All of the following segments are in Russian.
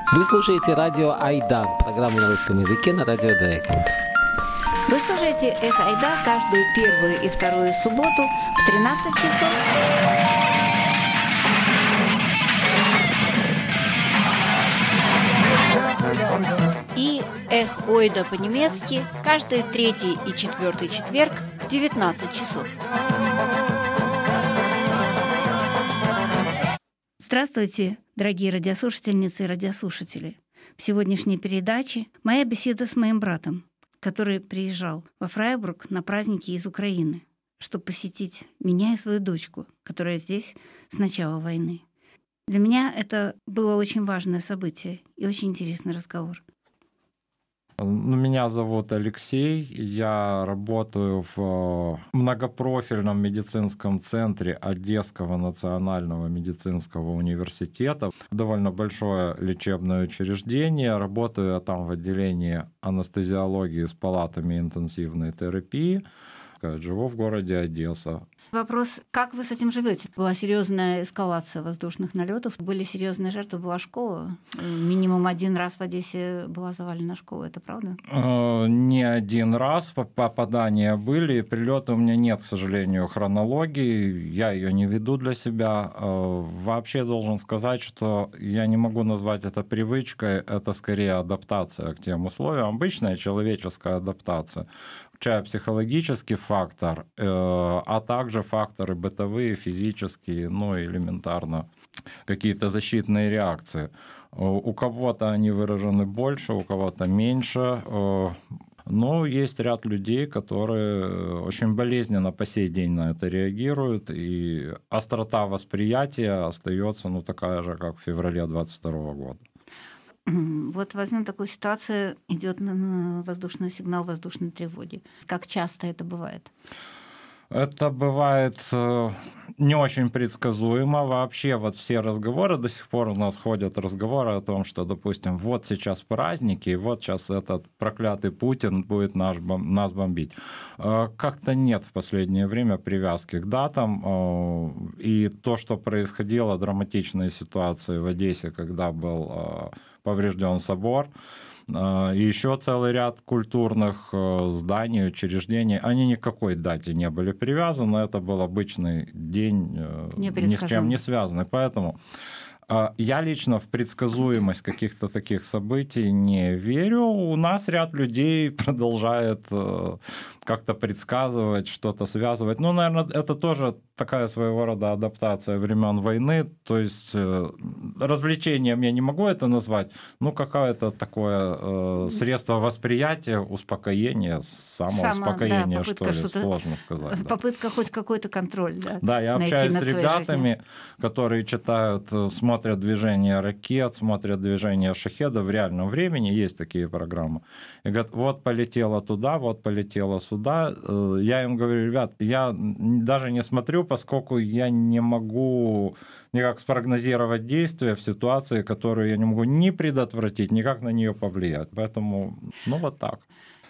Вы слушаете радио Айдар, программу на русском языке на радио Директ. Вы слушаете «Эхо Айдар» каждую первую и вторую субботу в 13 часов. И «Эх Ойда» по-немецки каждый третий и четвертый четверг в 19 часов. Здравствуйте, дорогие радиослушательницы и радиослушатели. В сегодняшней передаче моя беседа с моим братом, который приезжал во Фрайбург на праздники из Украины, чтобы посетить меня и свою дочку, которая здесь с начала войны. Для меня это было очень важное событие и очень интересный разговор. Меня зовут Алексей, я работаю в многопрофильном медицинском центре Одесского национального медицинского университета. Довольно большое лечебное учреждение, работаю я там в отделении анестезиологии с палатами интенсивной терапии. Живу в городе Одесса. Вопрос, как вы с этим живете? Была серьезная эскалация воздушных налетов, были серьезные жертвы, была школа. Минимум один раз в Одессе была завалена школа, это правда? Не один раз попадания были. Прилеты у меня нет, к сожалению, хронологии. Я ее не веду для себя. Вообще должен сказать, что я не могу назвать это привычкой. Это скорее адаптация к тем условиям. Обычная человеческая адаптация. Включая психологический фактор, а также факторы бытовые, физические, ну и элементарно какие-то защитные реакции. У кого-то они выражены больше, у кого-то меньше. Но есть ряд людей, которые очень болезненно по сей день на это реагируют, и острота восприятия остается такая же, как в феврале 2022 года. Вот возьмем такую ситуацию, идет воздушный сигнал воздушной тревоги. Как часто это бывает? Это бывает не очень предсказуемо. Вообще вот все разговоры, до сих пор у нас ходят разговоры о том, что, допустим, вот сейчас праздники, и вот сейчас этот проклятый Путин будет нас бомбить. Как-то нет в последнее время привязки к датам. И то, что происходило, драматичные ситуации в Одессе, когда был поврежден собор, и еще целый ряд культурных зданий, учреждений, они ни к какой дате не были привязаны, это был обычный день, ни с чем не связанный. Поэтому я лично в предсказуемость каких-то таких событий не верю. У нас ряд людей продолжает как-то предсказывать, что-то связывать. Наверное, это тоже такая своего рода адаптация времен войны. То есть развлечением я не могу это назвать, какое-то такое средство восприятия, успокоения, самоуспокоения, что ли, сложно сказать. Попытка хоть какой-то контроль. Да, я общаюсь с ребятами, которые читают, смотрят движение ракет, смотрят движение шахедов в реальном времени, есть такие программы. И говорят, вот полетела туда, вот полетела сюда. Я им говорю, ребят, я даже не смотрю, поскольку я не могу никак спрогнозировать действия в ситуации, которую я не могу ни предотвратить, никак на нее повлиять. Поэтому, вот так.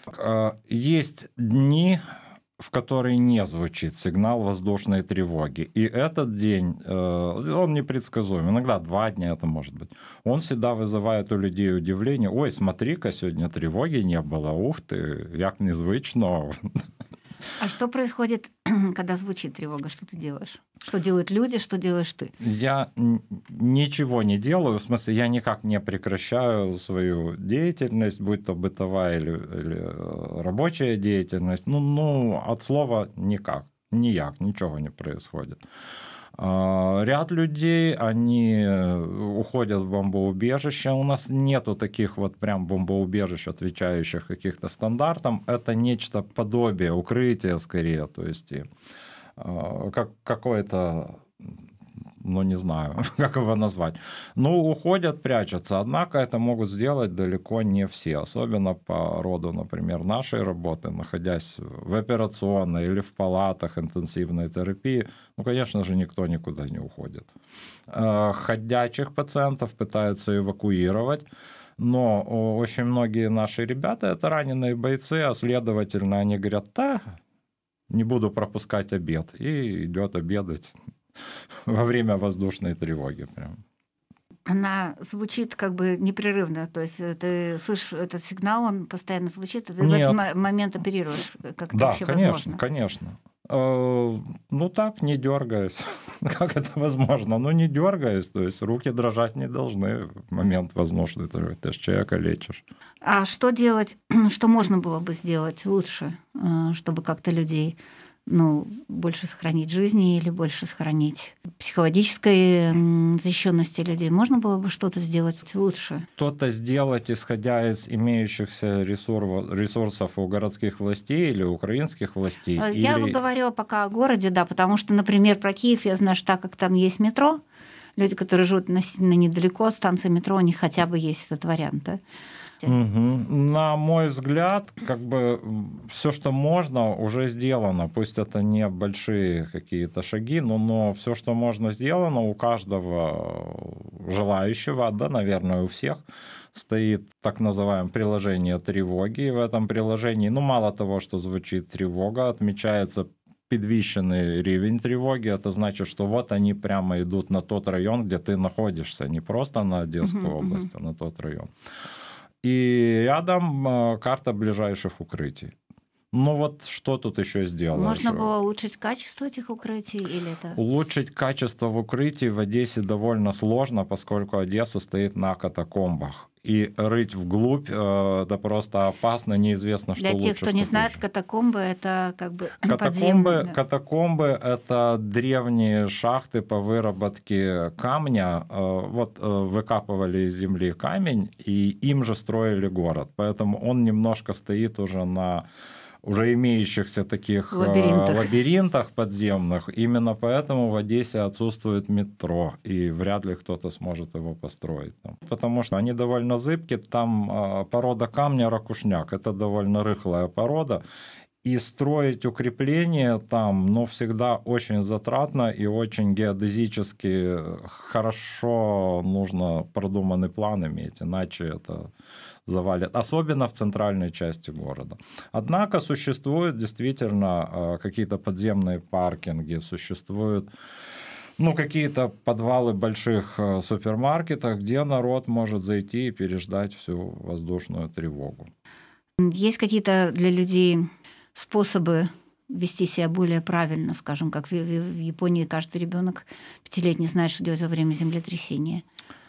Есть дни, в который не звучит сигнал воздушной тревоги. И этот день, он непредсказуем. Иногда 2 дня это может быть. Он всегда вызывает у людей удивление. Ой, смотри-ка, сегодня тревоги не было. Ух ты, як незвично. А что происходит, когда звучит тревога? Что ты делаешь? Что делают люди, что делаешь ты? Я ничего не делаю, в смысле, я никак не прекращаю свою деятельность, будь то бытовая или рабочая деятельность. От слова никак, ничего не происходит. Ряд людей, они уходят в бомбоубежище. У нас нету таких прям бомбоубежищ, отвечающих каких-то стандартам. Это нечто подобие, укрытие скорее. То есть как какое-то, не знаю, как его назвать. Уходят, прячутся. Однако это могут сделать далеко не все. Особенно по роду, например, нашей работы, находясь в операционной или в палатах интенсивной терапии, конечно же, никто никуда не уходит. Ходячих пациентов пытаются эвакуировать. Но очень многие наши ребята – это раненые бойцы, а следовательно, они говорят, не буду пропускать обед. И идет обедать во время воздушной тревоги. Прям. она звучит как бы непрерывно. То есть ты слышишь этот сигнал, он постоянно звучит, и ты в Нет. этот момент оперируешь, как это Да, вообще конечно, возможно. конечно. Ну так, не дергаясь. Как это возможно? Ну не дергаясь, то есть руки дрожать не должны в момент воздушной. Ты же человека лечишь. А что делать, что можно было бы сделать лучше, чтобы как-то людей больше сохранить жизни или больше сохранить психологической защищенности людей? Можно было бы что-то сделать лучше? Что-то сделать, исходя из имеющихся ресурсов у городских властей или украинских властей? Я бы говорила пока о городе, да, потому что, например, про Киев я знаю, что так как там есть метро, люди, которые живут относительно недалеко от станции метро, у них хотя бы есть этот вариант, да? Угу. На мой взгляд, как бы все, что можно, уже сделано. Пусть это не большие какие-то шаги, но все, что можно, сделано. У каждого желающего, да, наверное, у всех стоит так называемое приложение тревоги. И в этом приложении, мало того, что звучит тревога, отмечается підвищений рівень тревоги. Это значит, что вот они прямо идут на тот район, где ты находишься, не просто на Одесскую область, а на тот район. И рядом карта ближайших укрытий. Вот что тут еще сделать? Можно было улучшить качество этих укрытий или это? Улучшить качество в укрытии в Одессе довольно сложно, поскольку Одесса стоит на катакомбах. И рыть вглубь это просто опасно, неизвестно, что лучше. Для тех, кто не знает, катакомбы — это как бы подземные. Катакомбы — это древние шахты по выработке камня. Вот выкапывали из земли камень, и им же строили город. Поэтому он немножко стоит уже на уже имеющихся таких лабиринтах подземных. Именно поэтому в Одессе отсутствует метро, и вряд ли кто-то сможет его построить. Потому что они довольно зыбкие. Там порода камня ракушняк. Это довольно рыхлая порода. И строить укрепления там, всегда очень затратно и очень геодезически хорошо нужно продуманный план иметь, иначе это завалит, особенно в центральной части города. Однако существуют действительно какие-то подземные паркинги, существуют какие-то подвалы больших супермаркетов, где народ может зайти и переждать всю воздушную тревогу. Есть какие-то для людей способы вести себя более правильно, скажем, как в Японии каждый ребенок 5-летний знает, что делать во время землетрясения?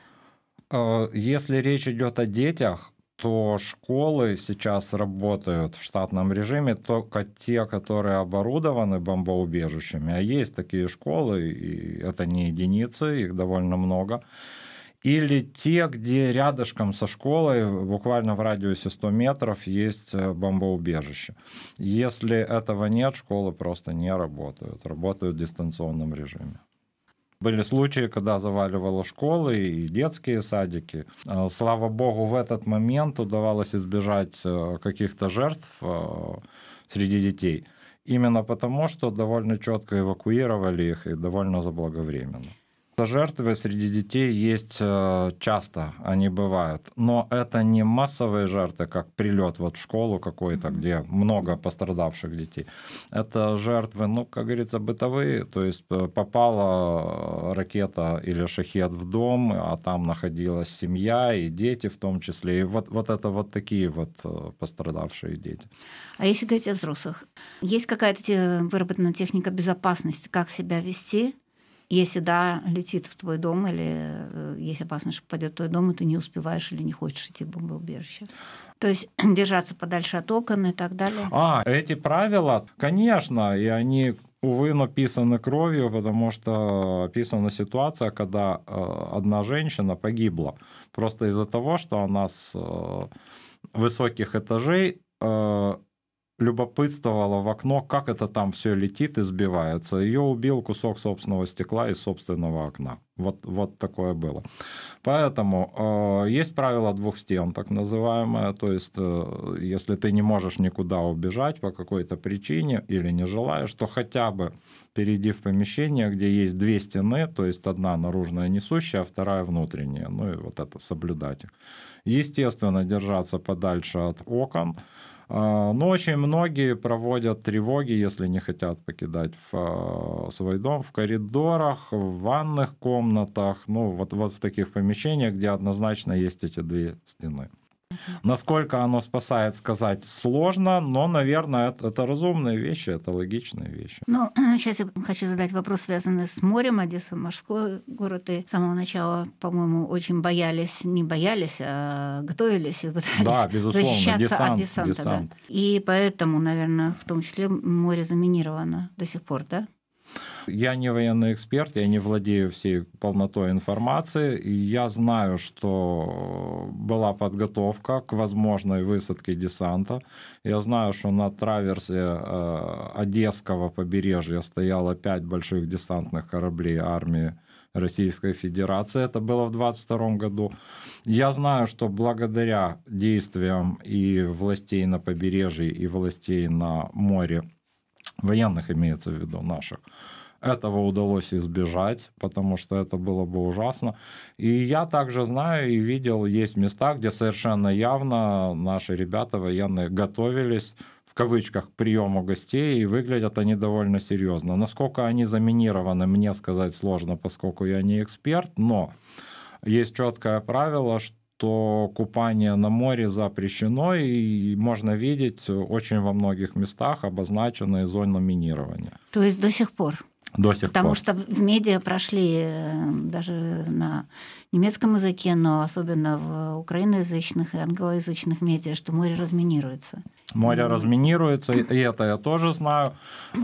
Если речь идет о детях, то школы сейчас работают в штатном режиме, только те, которые оборудованы бомбоубежищами, а есть такие школы, и это не единицы, их довольно много, или те, где рядышком со школой, буквально в радиусе 100 метров, есть бомбоубежище. Если этого нет, школы просто не работают, работают в дистанционном режиме. Были случаи, когда заваливало школы и детские садики. Слава богу, в этот момент удавалось избежать каких-то жертв среди детей. Именно потому, что довольно четко эвакуировали их и довольно заблаговременно. Жертвы среди детей есть часто, они бывают. Но это не массовые жертвы, как прилет в школу какой-то, где много пострадавших детей. Это жертвы, как говорится, бытовые. То есть попала ракета или шахед в дом, а там находилась семья и дети в том числе. И вот это вот такие вот пострадавшие дети. А если говорить о взрослых, есть какая-то выработанная техника безопасности, как себя вести, если летит в твой дом, или есть опасность, что попадет в твой дом, и ты не успеваешь или не хочешь идти в бомбоубежище? То есть держаться подальше от окон и так далее? Эти правила, конечно, и они, увы, написаны кровью, потому что описана ситуация, когда одна женщина погибла просто из-за того, что она с высоких этажей любопытствовала в окно, как это там все летит и сбивается. Ее убил кусок собственного стекла из собственного окна. Вот такое было. Поэтому есть правило 2 стен, так называемое. То есть, если ты не можешь никуда убежать по какой-то причине или не желаешь, то хотя бы перейди в помещение, где есть 2 стены, то есть одна наружная несущая, а вторая внутренняя. И вот это соблюдать их. Естественно, держаться подальше от окон. Но очень многие проводят тревоги, если не хотят покидать свой дом, в коридорах, в ванных комнатах, ну вот в таких помещениях, где однозначно есть эти две стены. Насколько оно спасает, сказать сложно, но, наверное, это разумные вещи, это логичные вещи. Ну, сейчас я хочу задать вопрос, связанный с морем. Одесса — морской город, и с самого начала, по-моему, очень не боялись, а готовились и пытались защищаться от десанта. Да. И поэтому, наверное, в том числе море заминировано до сих пор, да? Я не военный эксперт, я не владею всей полнотой информации, и я знаю, что была подготовка к возможной высадке десанта. Я знаю, что на траверсе Одесского побережья стояло 5 больших десантных кораблей армии Российской Федерации. Это было в 2022 году. Я знаю, что благодаря действиям и властей на побережье, и властей на море, военных имеется в виду, наших, этого удалось избежать, потому что это было бы ужасно. И я также знаю и видел, есть места, где совершенно явно наши ребята военные готовились, в кавычках, к приему гостей, и выглядят они довольно серьезно. Насколько они заминированы, мне сказать сложно, поскольку я не эксперт, но есть четкое правило, что купание на море запрещено, и можно видеть очень во многих местах обозначенные зоны минирования. То есть до сих пор? До сих Потому пор. что в медиа прошли даже на немецком языке, но особенно в украиноязычных и англоязычных медиа, что море разминируется. Море разминируется, и это я тоже знаю.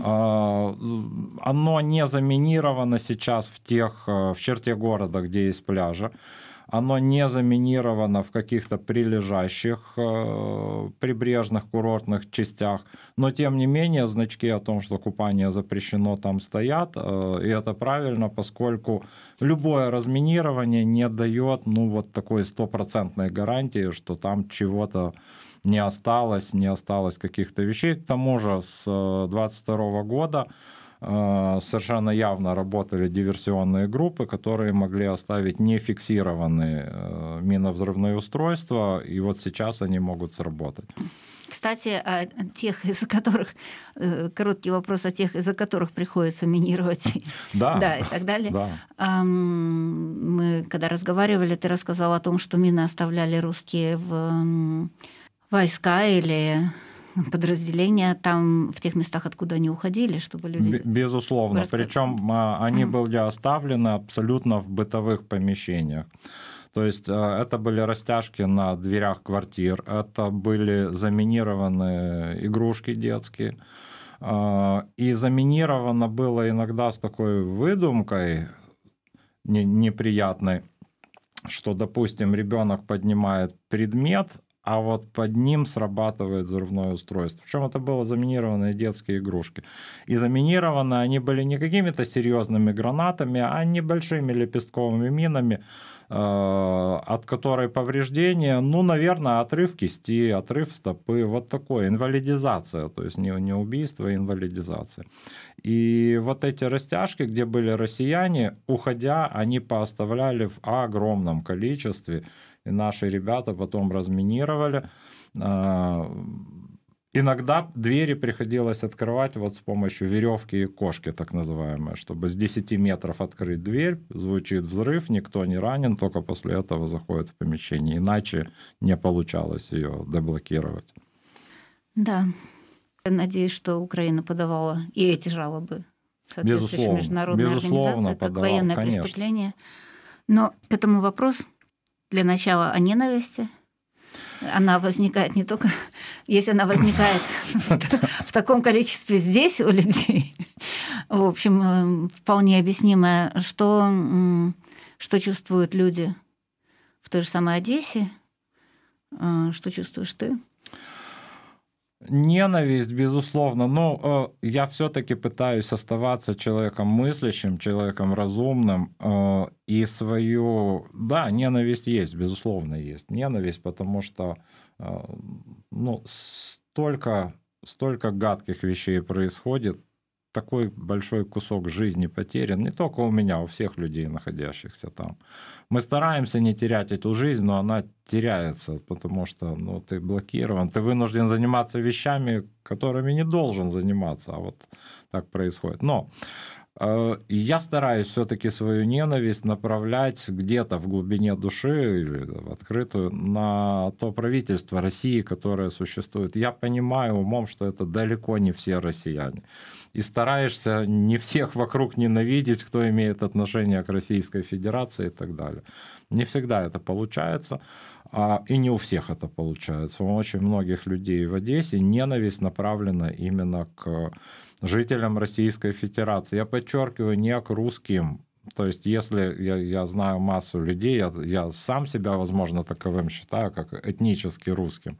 Оно не заминировано сейчас в черте города, где есть пляжи. Оно не заминировано в каких-то прилежащих прибрежных курортных частях, но тем не менее значки о том, что купание запрещено, там стоят, и это правильно, поскольку любое разминирование не дает вот такой стопроцентной гарантии, что там чего-то не осталось каких-то вещей. К тому же с 2022 года совершенно явно работали диверсионные группы, которые могли оставить нефиксированные миновзрывные устройства, и вот сейчас они могут сработать. Кстати, о тех, из-за которых, короткий вопрос о тех, из-за которых приходится минировать, да, и так далее. Да. Мы, когда разговаривали, ты рассказал о том, что мины оставляли русские в войска или подразделения там, в тех местах, откуда они уходили, чтобы люди... Безусловно. Причем они были оставлены абсолютно в бытовых помещениях. То есть это были растяжки на дверях квартир, это были заминированные игрушки детские. И заминировано было иногда с такой выдумкой неприятной, что, допустим, ребенок поднимает предмет, а вот под ним срабатывает взрывное устройство. Причем это были заминированные детские игрушки. И заминированы они были не какими-то серьезными гранатами, а небольшими лепестковыми минами, от которой повреждения, наверное, отрыв кисти, отрыв стопы, вот такое, инвалидизация, то есть не убийство, а инвалидизация. И вот эти растяжки, где были россияне, уходя, они пооставляли в огромном количестве, и наши ребята потом разминировали. Иногда двери приходилось открывать вот с помощью веревки и кошки, так называемой, чтобы с 10 метров открыть дверь, звучит взрыв, никто не ранен, только после этого заходит в помещение. Иначе не получалось ее деблокировать. Да. Я надеюсь, что Украина подавала и эти жалобы соответствующей международной организации, как военное преступление. Но к этому вопрос для начала о ненависти. Она возникает не только, если она возникает в таком количестве здесь у людей, в общем, вполне объяснимое, что чувствуют люди в той же самой Одессе, что чувствуешь ты? Ненависть, безусловно, но я все-таки пытаюсь оставаться человеком мыслящим, человеком разумным, и свою... Да, ненависть есть, безусловно, есть ненависть, потому что столько гадких вещей происходит, такой большой кусок жизни потерян, не только у меня, у всех людей, находящихся там. Мы стараемся не терять эту жизнь, но она теряется, потому что ты блокирован, ты вынужден заниматься вещами, которыми не должен заниматься, а вот так происходит. Но я стараюсь все-таки свою ненависть направлять где-то в глубине души или в открытую на то правительство России, которое существует. Я понимаю умом, что это далеко не все россияне. И стараешься не всех вокруг ненавидеть, кто имеет отношение к Российской Федерации и так далее. Не всегда это получается, и не у всех это получается. У очень многих людей в Одессе ненависть направлена именно к жителям Российской Федерации. Я подчеркиваю, не к русским. То есть, если я знаю массу людей, я сам себя, возможно, таковым считаю, как этнически русским.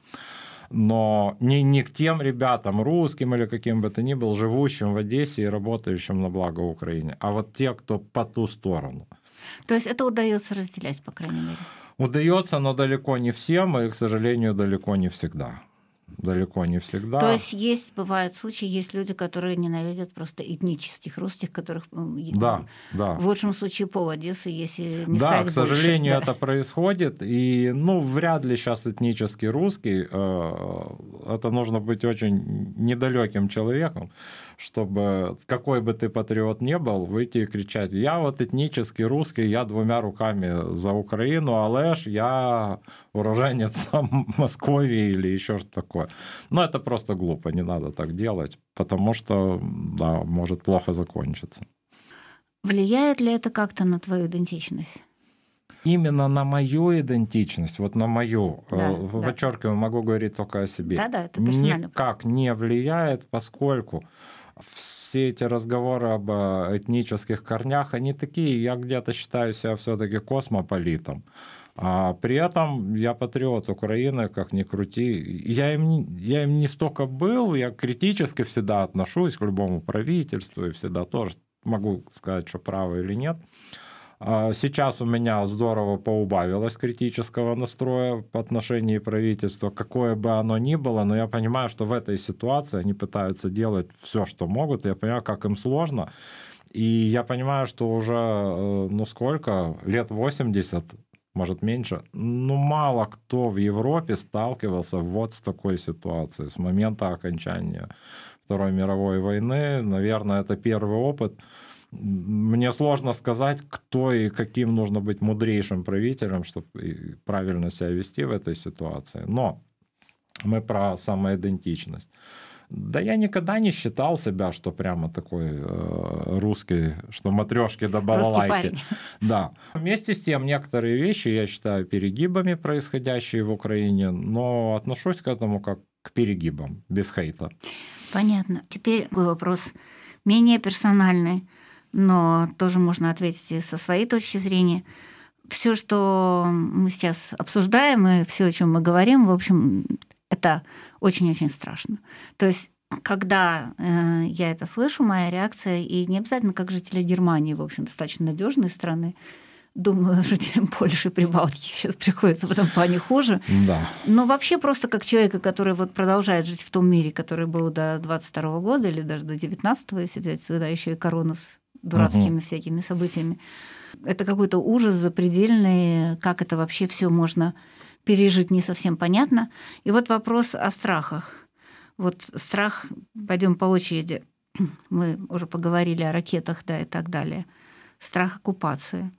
Но не к тем ребятам, русским или каким бы то ни был, живущим в Одессе и работающим на благо Украине, а вот те, кто по ту сторону. То есть это удается разделять, по крайней мере? Удается, но далеко не всем, и, к сожалению, далеко не всегда. Далеко не всегда. То есть бывают случаи, есть люди, которые ненавидят просто этнических русских, которых да. в лучшем случае пол Одессы, если не да, сказать к сожалению, больше. это происходит. И вряд ли сейчас этнический русский, это нужно быть очень недалеким человеком, чтобы, какой бы ты патриот ни был, выйти и кричать: я вот этнический русский, я 2 руками за Украину, але ж я уроженец Московии или еще что-то такое. Но это просто глупо, не надо так делать, потому что, да, может плохо закончиться. Влияет ли это как-то на твою идентичность? Именно на мою идентичность, вот на мою, да, подчеркиваю, могу говорить только о себе. Да, это персонально. Никак не влияет, поскольку все эти разговоры об этнических корнях, они такие, я где-то считаю себя все-таки космополитом. А при этом я патриот Украины, как ни крути. Я им не столько был, я критически всегда отношусь к любому правительству, и всегда тоже могу сказать, что право или нет. Сейчас у меня здорово поубавилось критического настроя по отношению правительства, какое бы оно ни было, но я понимаю, что в этой ситуации они пытаются делать все, что могут, и я понимаю, как им сложно. И я понимаю, что уже, сколько, лет 80, может меньше, мало кто в Европе сталкивался вот с такой ситуацией. С момента окончания Второй мировой войны, наверное, это первый опыт. Мне сложно сказать, кто и каким нужно быть мудрейшим правителем, чтобы правильно себя вести в этой ситуации. Но мы про самоидентичность. Да я никогда не считал себя, что прямо такой русский, что матрешки да балалайки. Да. Вместе с тем, некоторые вещи я считаю перегибами, происходящие в Украине, но отношусь к этому как к перегибам, без хейта. Понятно. Теперь такой вопрос менее персональный, но тоже можно ответить и со своей точки зрения. Все, что мы сейчас обсуждаем, и все, о чем мы говорим, в общем, это очень-очень страшно. То есть, когда я это слышу, моя реакция, и не обязательно как жители Германии, в общем, достаточно надежной страны, думаю, жителям Польши и Прибалтики сейчас приходится в этом плане хуже. Да. Но вообще просто как человека, который вот продолжает жить в том мире, который был до 22 года или даже до 19-го, если взять сюда еще и корону с дурацкими всякими событиями. Это какой-то ужас запредельный, как это вообще все можно пережить, не совсем понятно. И вот вопрос о страхах. Вот страх, пойдем по очереди, мы уже поговорили о ракетах, да, и так далее. Страх оккупации,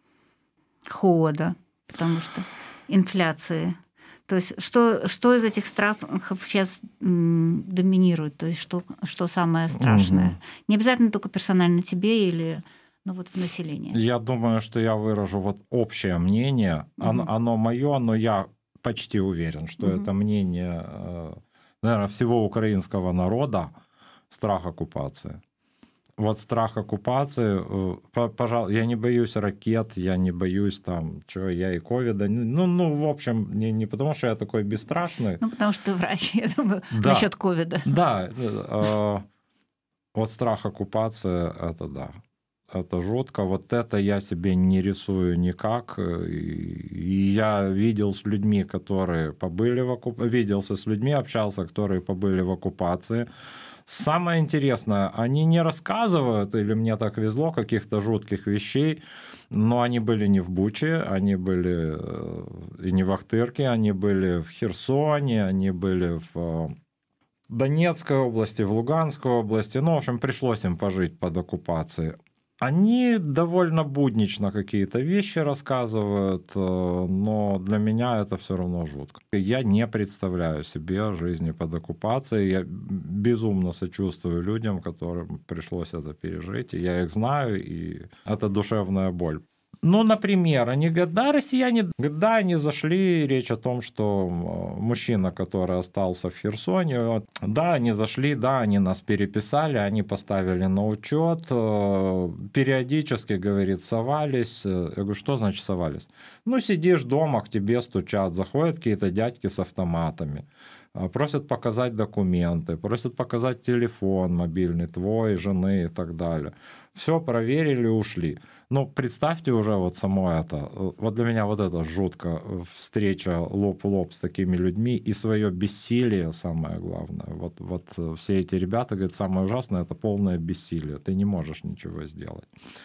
холода, потому что инфляции. То есть что из этих страхов сейчас доминирует? То есть что самое страшное? Не обязательно только персонально тебе или в населении. Я думаю, что я выражу вот общее мнение. Оно мое, но я почти уверен, что это мнение, наверное, всего украинского народа, страх оккупации. Вот страх оккупации, пожалуй, я не боюсь ракет, я не боюсь я и ковида. В общем, не потому, что я такой бесстрашный. Потому что ты врач, я думаю, насчет ковида. Да, вот страх оккупации, это да. Это жутко. Вот это я себе не рисую никак. И я видел с людьми, которые побыли в оккупации, виделся с людьми, общался, которые побыли в оккупации, Самое интересное, они не рассказывают, или мне так везло, каких-то жутких вещей, но они были не в Буче, они были и не в Ахтырке, они были в Херсоне, они были в Донецкой области, в Луганской области. Ну, в общем, пришлось им пожить под оккупацией. Они довольно буднично какие-то вещи рассказывают, но для меня это все равно жутко. Я не представляю себе жизни под оккупацией. Я безумно сочувствую людям, которым пришлось это пережить. И я их знаю, и это душевная боль. Ну, например, они говорят, да, россияне, да, они зашли, речь о том, что мужчина, который остался в Херсоне, да, они зашли, да, они нас переписали, они поставили на учет, периодически, говорит, совались. Я говорю, что значит совались? Ну, сидишь дома, к тебе стучат, заходят какие-то дядьки с автоматами, просят показать документы, просят показать телефон мобильный твой, жены и так далее. Все проверили, ушли. Ну, представьте уже вот само это. Вот для меня вот это жутко. Встреча лоб в лоб с такими людьми и свое бессилие, самое главное. Вот все эти ребята говорят, самое ужасное — это полное бессилие. Ты не можешь ничего сделать.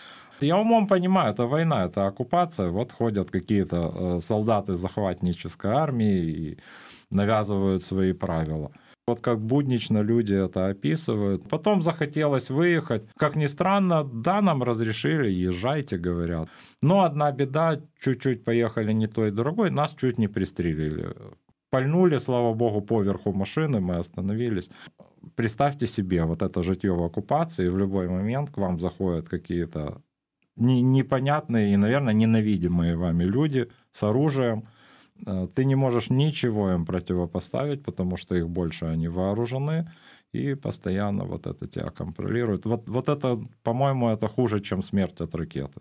Я умом понимаю, это война, это оккупация. Вот ходят какие-то солдаты захватнической армии и навязывают свои правила. Вот как буднично люди это описывают. Потом захотелось выехать. Как ни странно, да, нам разрешили, езжайте, говорят. Но одна беда, чуть-чуть поехали не той дорогой, нас чуть не пристрелили. Пальнули, слава богу, поверху машины, мы остановились. Представьте себе, вот это житье в оккупации, в любой момент к вам заходят какие-то непонятные и, наверное, ненавидимые вами люди с оружием. Ты не можешь ничего им противопоставить, потому что их больше, они вооружены, и постоянно вот это тебя контролирует. Вот это, по-моему, это хуже, чем смерть от ракеты.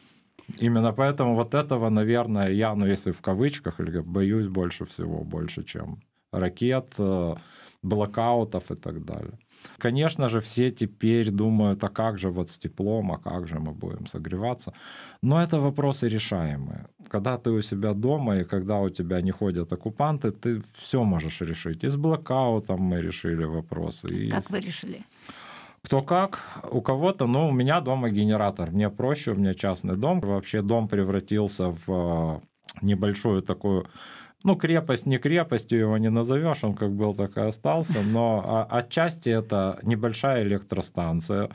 Именно поэтому вот этого, наверное, я, ну если в кавычках, боюсь больше всего, больше, чем ракет, блокаутов и так далее. Конечно же, все теперь думают, а как же вот с теплом, а как же мы будем согреваться. Но это вопросы решаемые. Когда ты у себя дома и когда у тебя не ходят оккупанты, ты все можешь решить. И с блокаутом мы решили вопросы. Как вы решили? Кто как, у кого-то, ну, у меня дома генератор, мне проще, у меня частный дом. Вообще дом превратился в небольшую такую, ну, крепость, не крепостью его не назовешь, он как был, так и остался, но отчасти это небольшая электростанция,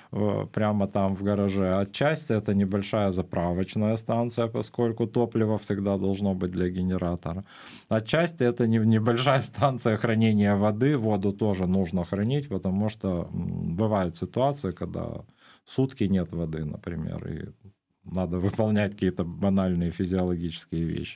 прямо там в гараже. Отчасти это небольшая заправочная станция, поскольку топливо всегда должно быть для генератора. Отчасти это небольшая станция хранения воды. Воду тоже нужно хранить, потому что бывают ситуации, когда сутки нет воды, например, и надо выполнять какие-то банальные физиологические вещи.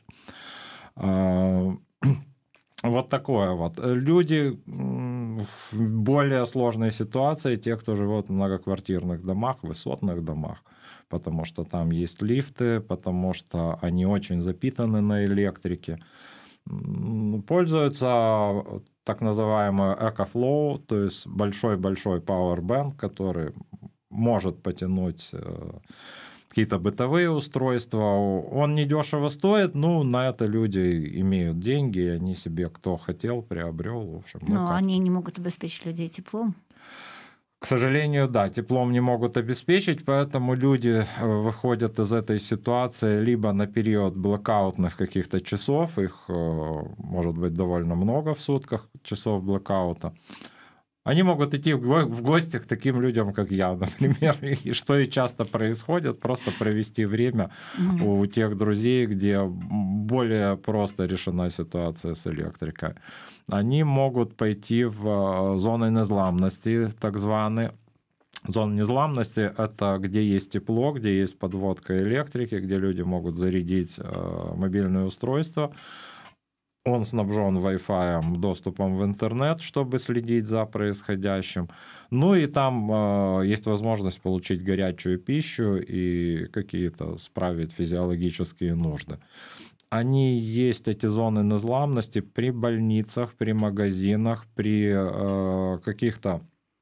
Вот такое вот. Люди в более сложной ситуации, те, кто живет в многоквартирных домах, высотных домах, потому что там есть лифты, потому что они очень запитаны на электрике, пользуются так называемой EcoFlow, то есть большой-большой powerbank, который может потянуть какие-то бытовые устройства. Он недешево стоит, но на это люди имеют деньги, и они себе, кто хотел, приобрел. В общем, но они не могут обеспечить людей теплом. К сожалению, да, теплом не могут обеспечить, поэтому люди выходят из этой ситуации либо на период блэкаутных каких-то часов, их может быть довольно много в сутках, часов блэкаута. Они могут идти в гости к таким людям, как я, например, и что и часто происходит, просто провести время у тех друзей, где более просто решена ситуация с электрикой. Они могут пойти в зоны незламности, так званые. Зона незламности — это где есть тепло, где есть подводка электрики, где люди могут зарядить мобильное устройство. Он снабжен Wi-Fi, доступом в интернет, чтобы следить за происходящим. Ну и там есть возможность получить горячую пищу и какие-то справить физиологические нужды. Они есть, эти зоны незламности, при больницах, при магазинах, при каких-то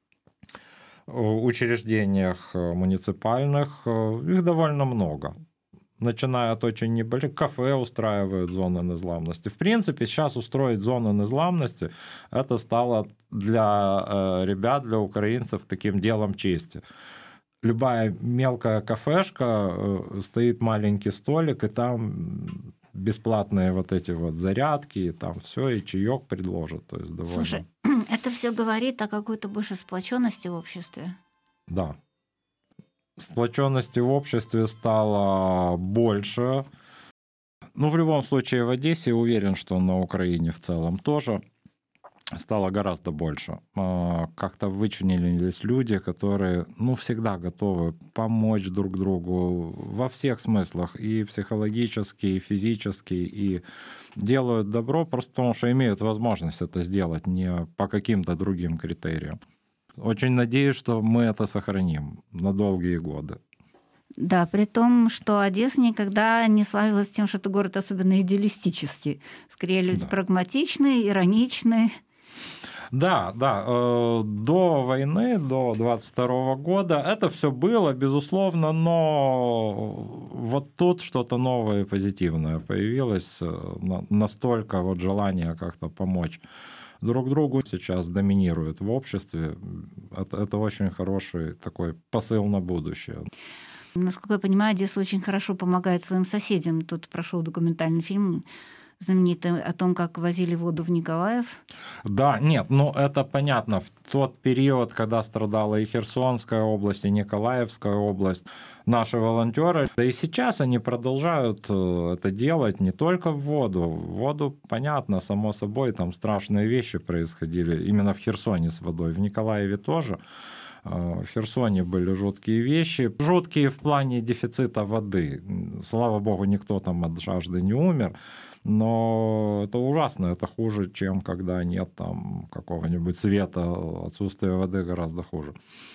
учреждениях муниципальных. Их довольно много. Начиная от очень небольших, кафе устраивают зоны незламности. В принципе, сейчас устроить зону незламности, это стало для ребят, для украинцев таким делом чести. Любая мелкая кафешка, стоит маленький столик, и там бесплатные вот эти вот зарядки, и там все, и чаек предложат. То есть довольно... Слушай, это все говорит о какой-то больше сплоченности в обществе. Да. Сплоченности в обществе стало больше. Ну, в любом случае, в Одессе, уверен, что на Украине в целом тоже стало гораздо больше. Как-то вычленились люди, которые, ну, всегда готовы помочь друг другу во всех смыслах, и психологически, и физически, и делают добро просто потому, что имеют возможность это сделать не по каким-то другим критериям. Очень надеюсь, что мы это сохраним на долгие годы. Да, при том, что Одесса никогда не славилась тем, что это город особенно идеалистический. Скорее, люди прагматичные, ироничные. Да, до войны, до 22 года это все было, безусловно, но вот тут что-то новое и позитивное появилось, настолько вот желание как-то помочь друг другу сейчас доминирует в обществе. Это очень хороший такой посыл на будущее. Насколько я понимаю, Одесса очень хорошо помогает своим соседям. Тут прошел документальный фильм знаменитый о том, как возили воду в Николаев. Да, нет, ну это понятно. В тот период, когда страдала и Херсонская область, и Николаевская область, наши волонтеры, да и сейчас они продолжают это делать не только в воду. В воду, понятно, само собой, там страшные вещи происходили именно в Херсоне с водой, в Николаеве тоже. В Херсоне были жуткие вещи. Жуткие в плане дефицита воды. Слава богу, никто там от жажды не умер. Но это ужасно. Это хуже, чем когда нет там какого-нибудь света. Отсутствие воды гораздо хуже.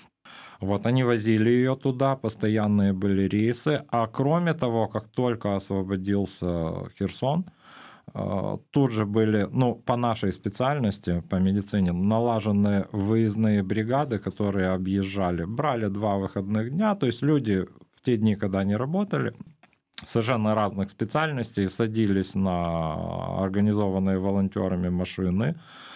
Вот они возили ее туда, постоянные были рейсы. А кроме того, как только освободился Херсон, тут же были, ну, по нашей специальности, по медицине, налажены выездные бригады, которые объезжали, брали 2 выходных дня, то есть люди в те дни, когда они работали, совершенно разных специальностей, садились на организованные волонтерами машины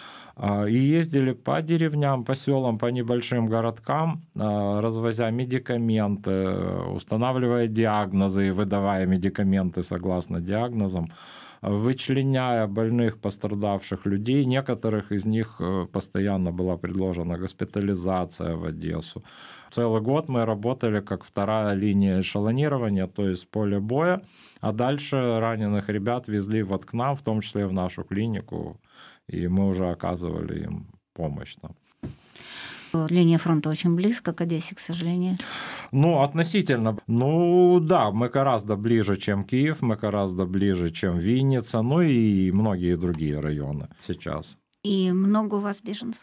и ездили по деревням, по селам, по небольшим городкам, развозя медикаменты, устанавливая диагнозы и выдавая медикаменты согласно диагнозам, вычленяя больных, пострадавших людей. Некоторых из них постоянно была предложена госпитализация в Одессу. Целый год мы работали как вторая линия эшелонирования, то есть поле боя, а дальше раненых ребят везли вот к нам, в том числе и в нашу клинику, и мы уже оказывали им помощь там. Линия фронта очень близко к Одессе, к сожалению. Ну, относительно. Ну, да, мы гораздо ближе, чем Киев, мы гораздо ближе, чем Винница, ну и многие другие районы сейчас. И много у вас беженцев?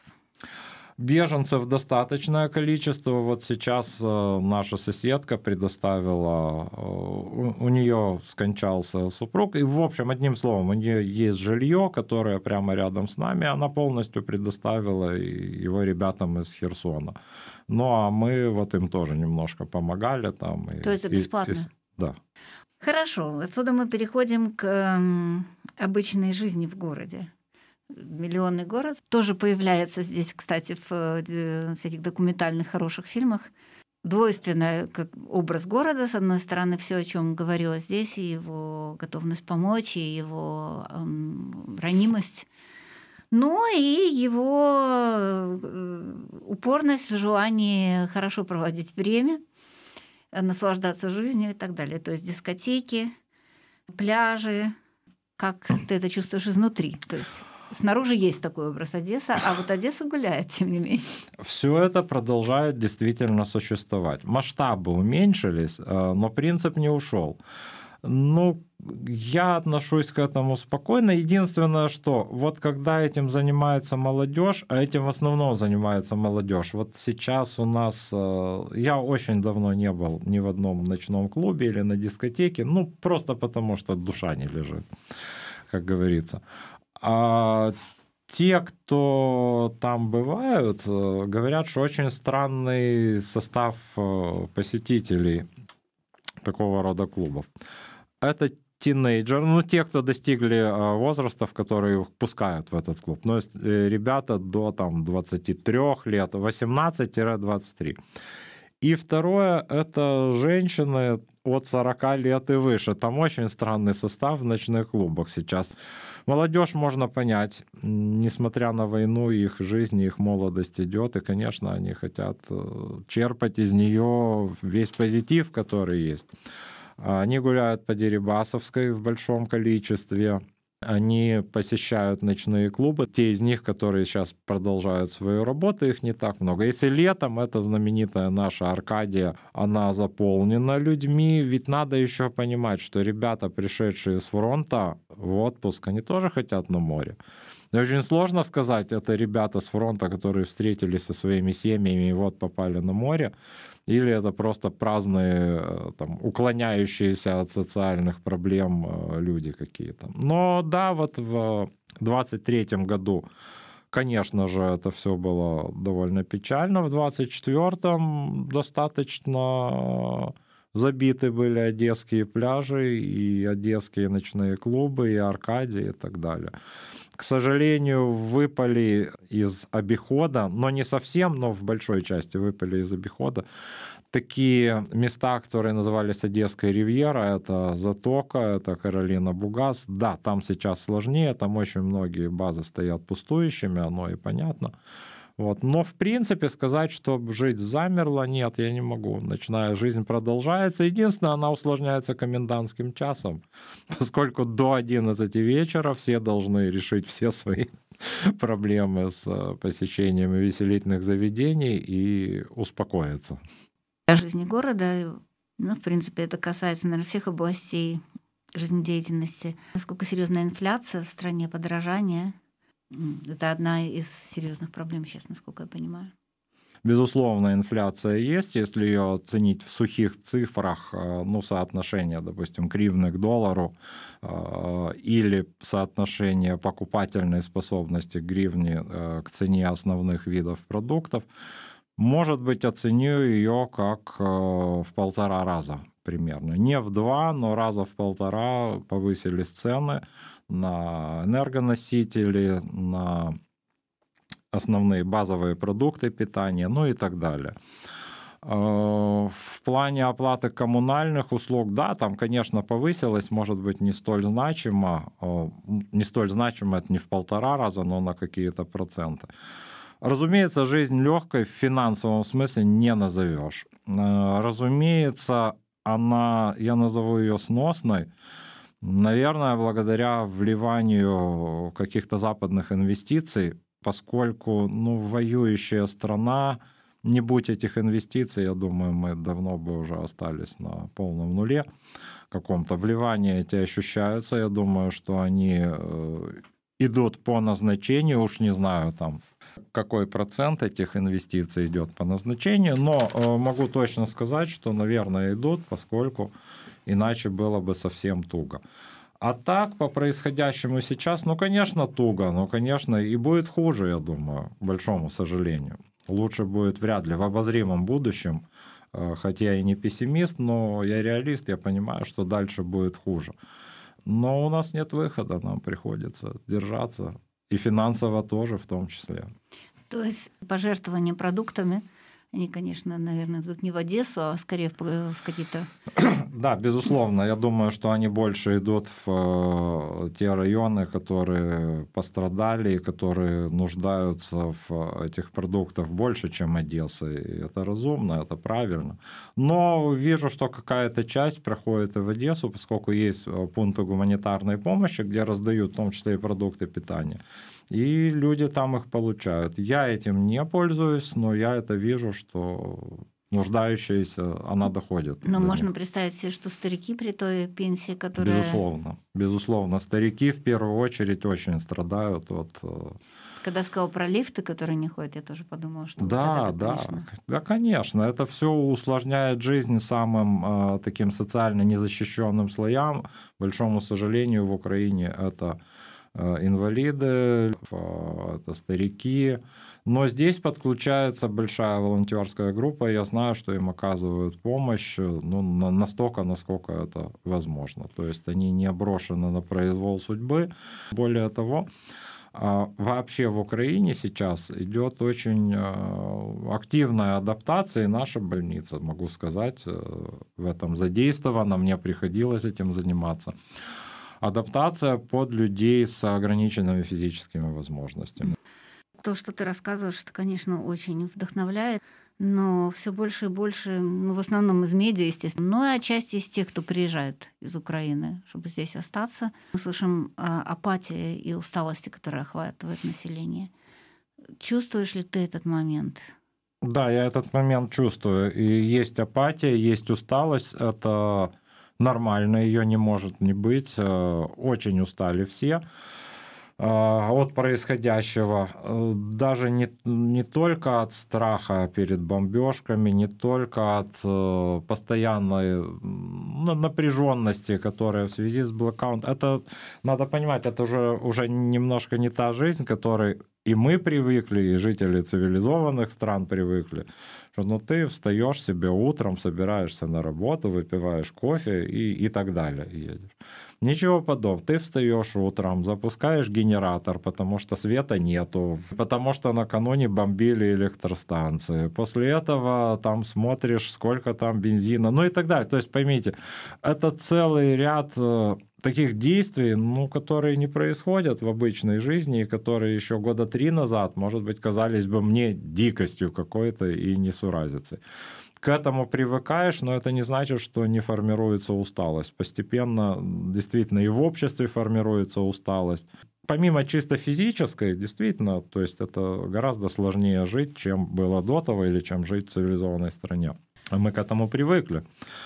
Беженцев достаточное количество. Вот сейчас наша соседка предоставила, у нее скончался супруг, и, в общем, одним словом, у нее есть жилье, которое прямо рядом с нами, она полностью предоставила его ребятам из Херсона. Ну, а мы вот им тоже немножко помогали там. То есть бесплатно? Да. Хорошо, отсюда мы переходим к обычной жизни в городе. Миллионный город тоже появляется здесь, кстати, в всяких документальных хороших фильмах. Двойственный как образ города, с одной стороны, все, о чем говорила здесь, и его готовность помочь, и его ранимость, но и его упорность в желании хорошо проводить время, наслаждаться жизнью и так далее. То есть дискотеки, пляжи, как ты это чувствуешь изнутри. То есть снаружи есть такой образ Одессы, а вот Одесса гуляет, тем не менее. Все это продолжает действительно существовать. Масштабы уменьшились, но принцип не ушел. Ну, я отношусь к этому спокойно. Единственное, что вот когда этим занимается молодежь, а этим в основном занимается молодежь. Вот сейчас у нас, я очень давно не был ни в одном ночном клубе или на дискотеке, ну, просто потому что душа не лежит, как говорится. А те, кто там бывают, говорят, что очень странный состав посетителей такого рода клубов. Это тинейджеры, ну, те, кто достигли возраста, в который их пускают в этот клуб. Ну, ребята до там 23 лет, 18-23. И второе, это женщины от 40 лет и выше. Там очень странный состав в ночных клубах сейчас. Молодежь можно понять, несмотря на войну, их жизнь, их молодость идет, и, конечно, они хотят черпать из нее весь позитив, который есть. Они гуляют по Дерибасовской в большом количестве, они посещают ночные клубы. Те из них, которые сейчас продолжают свою работу, их не так много. Если летом эта знаменитая наша Аркадия, она заполнена людьми, ведь надо еще понимать, что ребята, пришедшие с фронта в отпуск, они тоже хотят на море. И очень сложно сказать, это ребята с фронта, которые встретились со своими семьями и вот попали на море, или это просто праздные, там, уклоняющиеся от социальных проблем люди какие-то. Но да, вот в 23-м году, конечно же, это все было довольно печально. В 24-м достаточно забиты были одесские пляжи и одесские ночные клубы, и Аркадии и так далее. К сожалению, выпали из обихода, но не совсем, но в большой части выпали из обихода такие места, которые назывались Одесская ривьера, это Затока, это Каролина Бугас. Да, там сейчас сложнее, там очень многие базы стоят пустующими, оно и понятно. Вот. Но, в принципе, сказать, что жить замерло, нет, я не могу. Ночная жизнь продолжается. Единственное, она усложняется комендантским часом, поскольку до 11 вечера все должны решить все свои проблемы с посещением веселительных заведений и успокоиться. Жизни города, ну, в принципе, это касается, наверное, всех областей жизнедеятельности. Насколько серьезная инфляция в стране, подорожание. Это одна из серьезных проблем сейчас, насколько я понимаю. Безусловно, инфляция есть, если ее оценить в сухих цифрах, ну, соотношение, допустим, гривны к доллару или соотношение покупательной способности гривни к цене основных видов продуктов, может быть, оценю ее как в 1,5 раза примерно. Не в 2, но раза в 1,5 повысились цены на энергоносители, на основные базовые продукты питания, ну и так далее. В плане оплаты коммунальных услуг, да, там, конечно, повысилось, может быть, не столь значимо, это не в 1,5 раза, но на какие-то проценты. Разумеется, жизнь легкой в финансовом смысле не назовешь. Разумеется, я назову ее сносной, наверное, благодаря вливанию каких-то западных инвестиций, поскольку, ну, воюющая страна, не будь этих инвестиций, я думаю, мы давно бы уже остались на полном нуле каком-то. Вливания эти ощущаются, я думаю, что они идут по назначению, уж не знаю, там, какой процент этих инвестиций идет по назначению, но могу точно сказать, что, наверное, идут, поскольку иначе было бы совсем туго. А так, по происходящему сейчас, ну, конечно, туго, но, конечно, и будет хуже, я думаю, к большому сожалению. Лучше будет вряд ли в обозримом будущем, хотя я и не пессимист, но я реалист, я понимаю, что дальше будет хуже. Но у нас нет выхода, нам приходится держаться, и финансово тоже в том числе. То есть пожертвования продуктами, они, конечно, наверное, идут не в Одессу, а скорее в какие-то... Да, безусловно. Я думаю, что они больше идут в те районы, которые пострадали, которые нуждаются в этих продуктах больше, чем Одесса. И это разумно, это правильно. Но вижу, что какая-то часть проходит и в Одессу, поскольку есть пункты гуманитарной помощи, где раздают в том числе и продукты питания. И люди там их получают. Я этим не пользуюсь, но я это вижу, что нуждающаяся, она доходит. Но можно представить себе, что старики при той пенсии, которая... Безусловно. Старики в первую очередь очень страдают от... Когда сказал про лифты, которые не ходят, я тоже подумала, что да, вот это, конечно... Да, конечно. Это все усложняет жизнь самым таким социально незащищенным слоям. К большому сожалению, в Украине это инвалиды, это старики, Но здесь подключается большая волонтерская группа, и я знаю, что им оказывают помощь настолько, насколько это возможно. То есть они не брошены на произвол судьбы. Более того, вообще в Украине сейчас идет очень активная адаптация, и наша больница, могу сказать, в этом задействована, мне приходилось этим заниматься. Адаптация под людей с ограниченными физическими возможностями. То, что ты рассказываешь, это, конечно, очень вдохновляет, но все больше и больше, в основном из медиа, естественно, но и отчасти из тех, кто приезжает из Украины, чтобы здесь остаться. Мы слышим о апатии и усталости, которая охватывает население. Чувствуешь ли ты этот момент? Да, я этот момент чувствую. И есть апатия, есть усталость. Это нормально, ее не может не быть. Очень устали все от происходящего, даже не только от страха перед бомбежками, не только от постоянной напряженности, которая в связи с блокаутом. Это, надо понимать, это уже немножко не та жизнь, к которой и мы привыкли, и жители цивилизованных стран привыкли, что ты встаешь себе утром, собираешься на работу, выпиваешь кофе и так далее, едешь. Ничего подобного. Ты встаешь утром, запускаешь генератор, потому что света нету, потому что накануне бомбили электростанции. После этого там смотришь, сколько там бензина, и так далее. То есть поймите, это целый ряд таких действий, которые не происходят в обычной жизни, и которые еще года 3 назад, может быть, казались бы мне дикостью какой-то и несуразицей. К этому привыкаешь, но это не значит, что не формируется усталость. Постепенно действительно и в обществе формируется усталость. Помимо чисто физической, действительно, то есть это гораздо сложнее жить, чем было до того, или чем жить в цивилизованной стране. Мы к этому привыкли.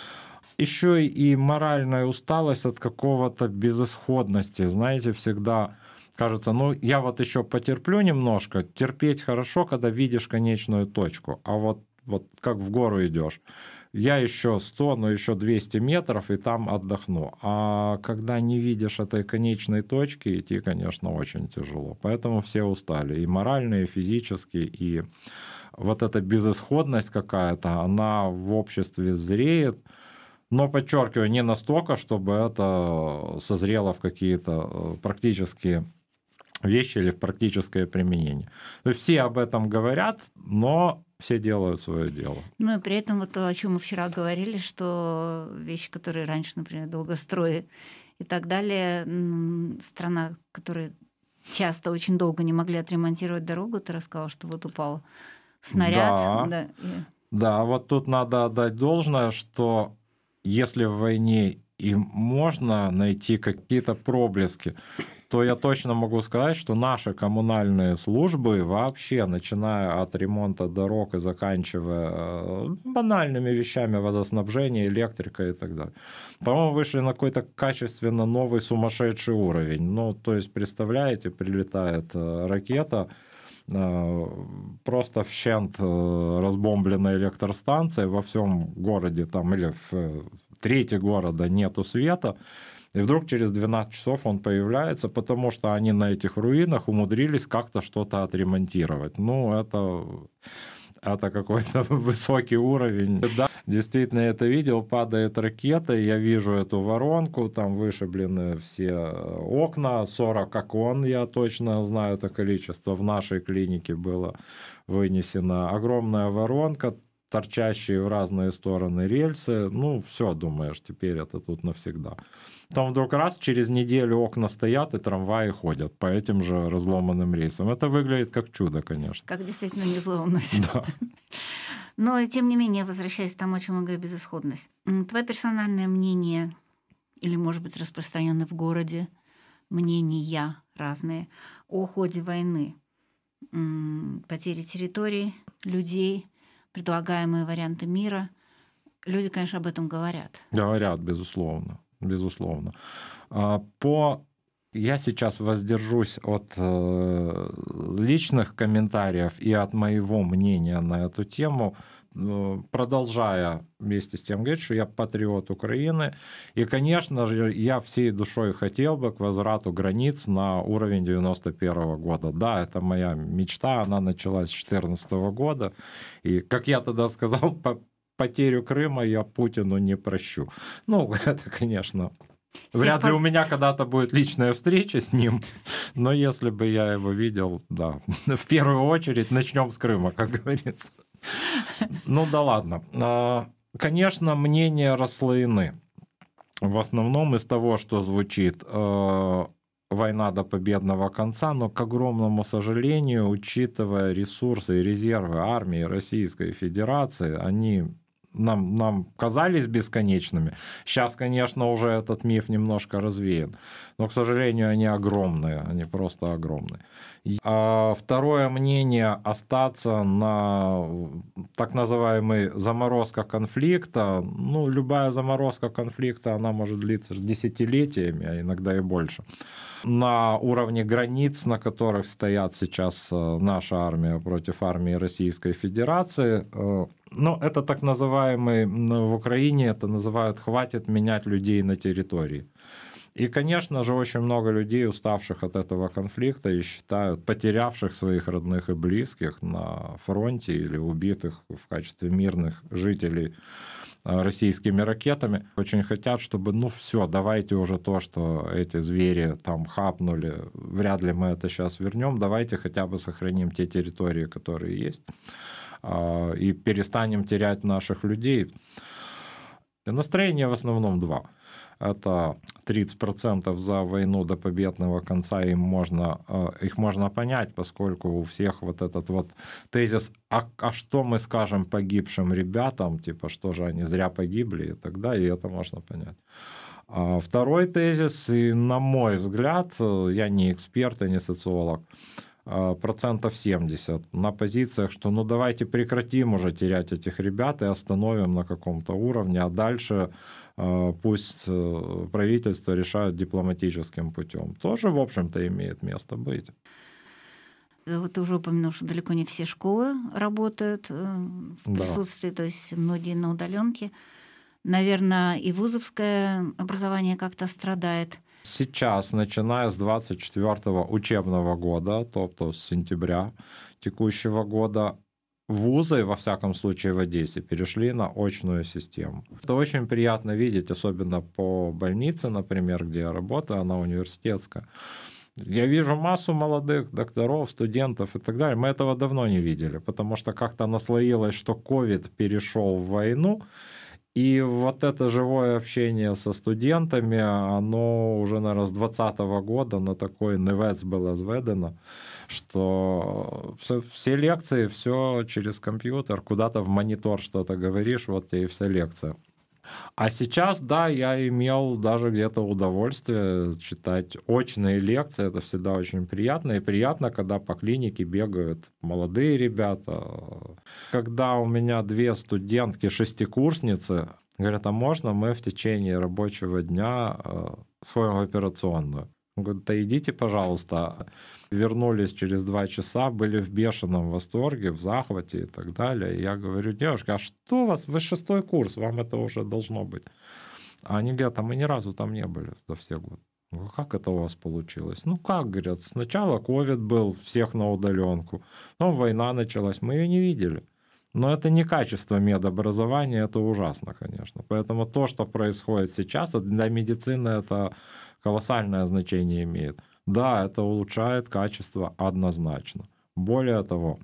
Еще и моральная усталость от какого-то безысходности. Знаете, всегда кажется, я вот еще потерплю немножко. Терпеть хорошо, когда видишь конечную точку. А вот как в гору идешь, я еще 100, но еще 200 метров, и там отдохну. А когда не видишь этой конечной точки, идти, конечно, очень тяжело. Поэтому все устали, и морально, и физически, и вот эта безысходность какая-то, она в обществе зреет. Но, подчеркиваю, не настолько, чтобы это созрело в какие-то практические вещи или в практическое применение. То есть все об этом говорят, но все делают свое дело. И при этом вот то, о чем мы вчера говорили, что вещи, которые раньше, например, долгострои и так далее, страна, которая часто очень долго не могли отремонтировать дорогу, ты рассказал, что вот упал снаряд. Да, вот тут надо отдать должное, что если в войне и можно найти какие-то проблески, то я точно могу сказать, что наши коммунальные службы вообще, начиная от ремонта дорог и заканчивая банальными вещами водоснабжения, электрикой и так далее, по-моему, вышли на какой-то качественно новый сумасшедший уровень. То есть, представляете, прилетает ракета, просто вщент разбомбленная электростанция, во всем городе там, или в трети города нету света, и вдруг через 12 часов он появляется, потому что они на этих руинах умудрились как-то что-то отремонтировать. Это какой-то высокий уровень. Да, действительно, я это видел, падает ракета, я вижу эту воронку, там вышиблены все окна, 40 окон, я точно знаю это количество, в нашей клинике было вынесено. Огромная воронка, торчащие в разные стороны рельсы, все, думаешь, теперь это тут навсегда. Потом вдруг раз, через неделю окна стоят, и трамваи ходят по этим же разломанным рельсам. Это выглядит как чудо, конечно. Как действительно незломность. Да. Но, тем не менее, возвращаясь к тому, о чем мы говорим, безысходность. Твое персональное мнение, или, может быть, распространенное в городе, мнения разные о ходе войны, потери территорий, людей, предлагаемые варианты мира. Люди, конечно, об этом говорят. Говорят, безусловно. Безусловно. Я сейчас воздержусь от личных комментариев и от моего мнения на эту тему, продолжая вместе с тем говорить, что я патриот Украины. И, конечно же, я всей душой хотел бы к возврату границ на уровень 91 года. Да, это моя мечта, она началась с 2014 года. И, как я тогда сказал, потерю Крыма я Путину не прощу. Ну, это, конечно... Вряд ли у меня когда-то будет личная встреча с ним, но если бы я его видел, да, в первую очередь начнем с Крыма, как говорится. Ну да ладно. Конечно, мнения расслоены. В основном из того, что звучит война до победного конца, но, к огромному сожалению, учитывая ресурсы и резервы армии Российской Федерации, они... Нам казались бесконечными. Сейчас, конечно, уже этот миф немножко развеян. Но, к сожалению, они огромные. Они просто огромные. А второе мнение — остаться на так называемой заморозка конфликта. Ну, любая заморозка конфликта, она может длиться десятилетиями, а иногда и больше. На уровне границ, на которых стоят сейчас наша армия против армии Российской Федерации, ну, это так называемый, в Украине это называют «хватит менять людей на территории». И, конечно же, очень много людей, уставших от этого конфликта и считают, потерявших своих родных и близких на фронте или убитых в качестве мирных жителей российскими ракетами, очень хотят, чтобы, ну все, давайте уже то, что эти звери там хапнули, вряд ли мы это сейчас вернем, давайте хотя бы сохраним те территории, которые есть, и перестанем терять наших людей. И настроение в основном два. Это 30% за войну до победного конца, их можно понять, поскольку у всех вот этот вот тезис, а что мы скажем погибшим ребятам, типа, что же они зря погибли, и тогда и это можно понять. А второй тезис, и на мой взгляд, я не эксперт и не социолог, 70% на позициях, что ну давайте прекратим уже терять этих ребят и остановим на каком-то уровне, а дальше пусть правительство решает дипломатическим путем. Тоже, в общем-то, имеет место быть. Вот ты уже упомянул, что далеко не все школы работают в присутствии, то есть многие на удаленке. Наверное, и вузовское образование как-то страдает. Сейчас, начиная с 24-го учебного года, тобто с сентября текущего года, вузы, во всяком случае в Одессе, перешли на очную систему. Это очень приятно видеть, особенно по больнице, например, где я работаю, она университетская. Я вижу массу молодых докторов, студентов и так далее. Мы этого давно не видели, потому что как-то наслоилось, что ковид перешел в войну, и вот это живое общение со студентами, оно уже, наверное, с 2020 года на такой невець было сведено, что все лекции, все через компьютер, куда-то в монитор что-то говоришь, вот тебе и вся лекция. А сейчас, да, я имел даже где-то удовольствие читать очные лекции, это всегда очень приятно. И приятно, когда по клинике бегают молодые ребята. Когда у меня 2 студентки-шестикурсницы говорят, а можно мы в течение рабочего дня сходим в операционную? Говорят, да идите, пожалуйста. Вернулись через 2 часа, были в бешеном восторге, в захвате и так далее. И я говорю, девушка, а что у вас? Вы 6-й курс, вам это уже должно быть. А они говорят, а мы ни разу там не были за все годы. Говорю, как это у вас получилось? Ну как, говорят, сначала ковид был, всех на удаленку, потом война началась, мы ее не видели. Но это не качество медобразования, это ужасно, конечно. Поэтому то, что происходит сейчас, для медицины это колоссальное значение имеет. Да, это улучшает качество однозначно. Более того,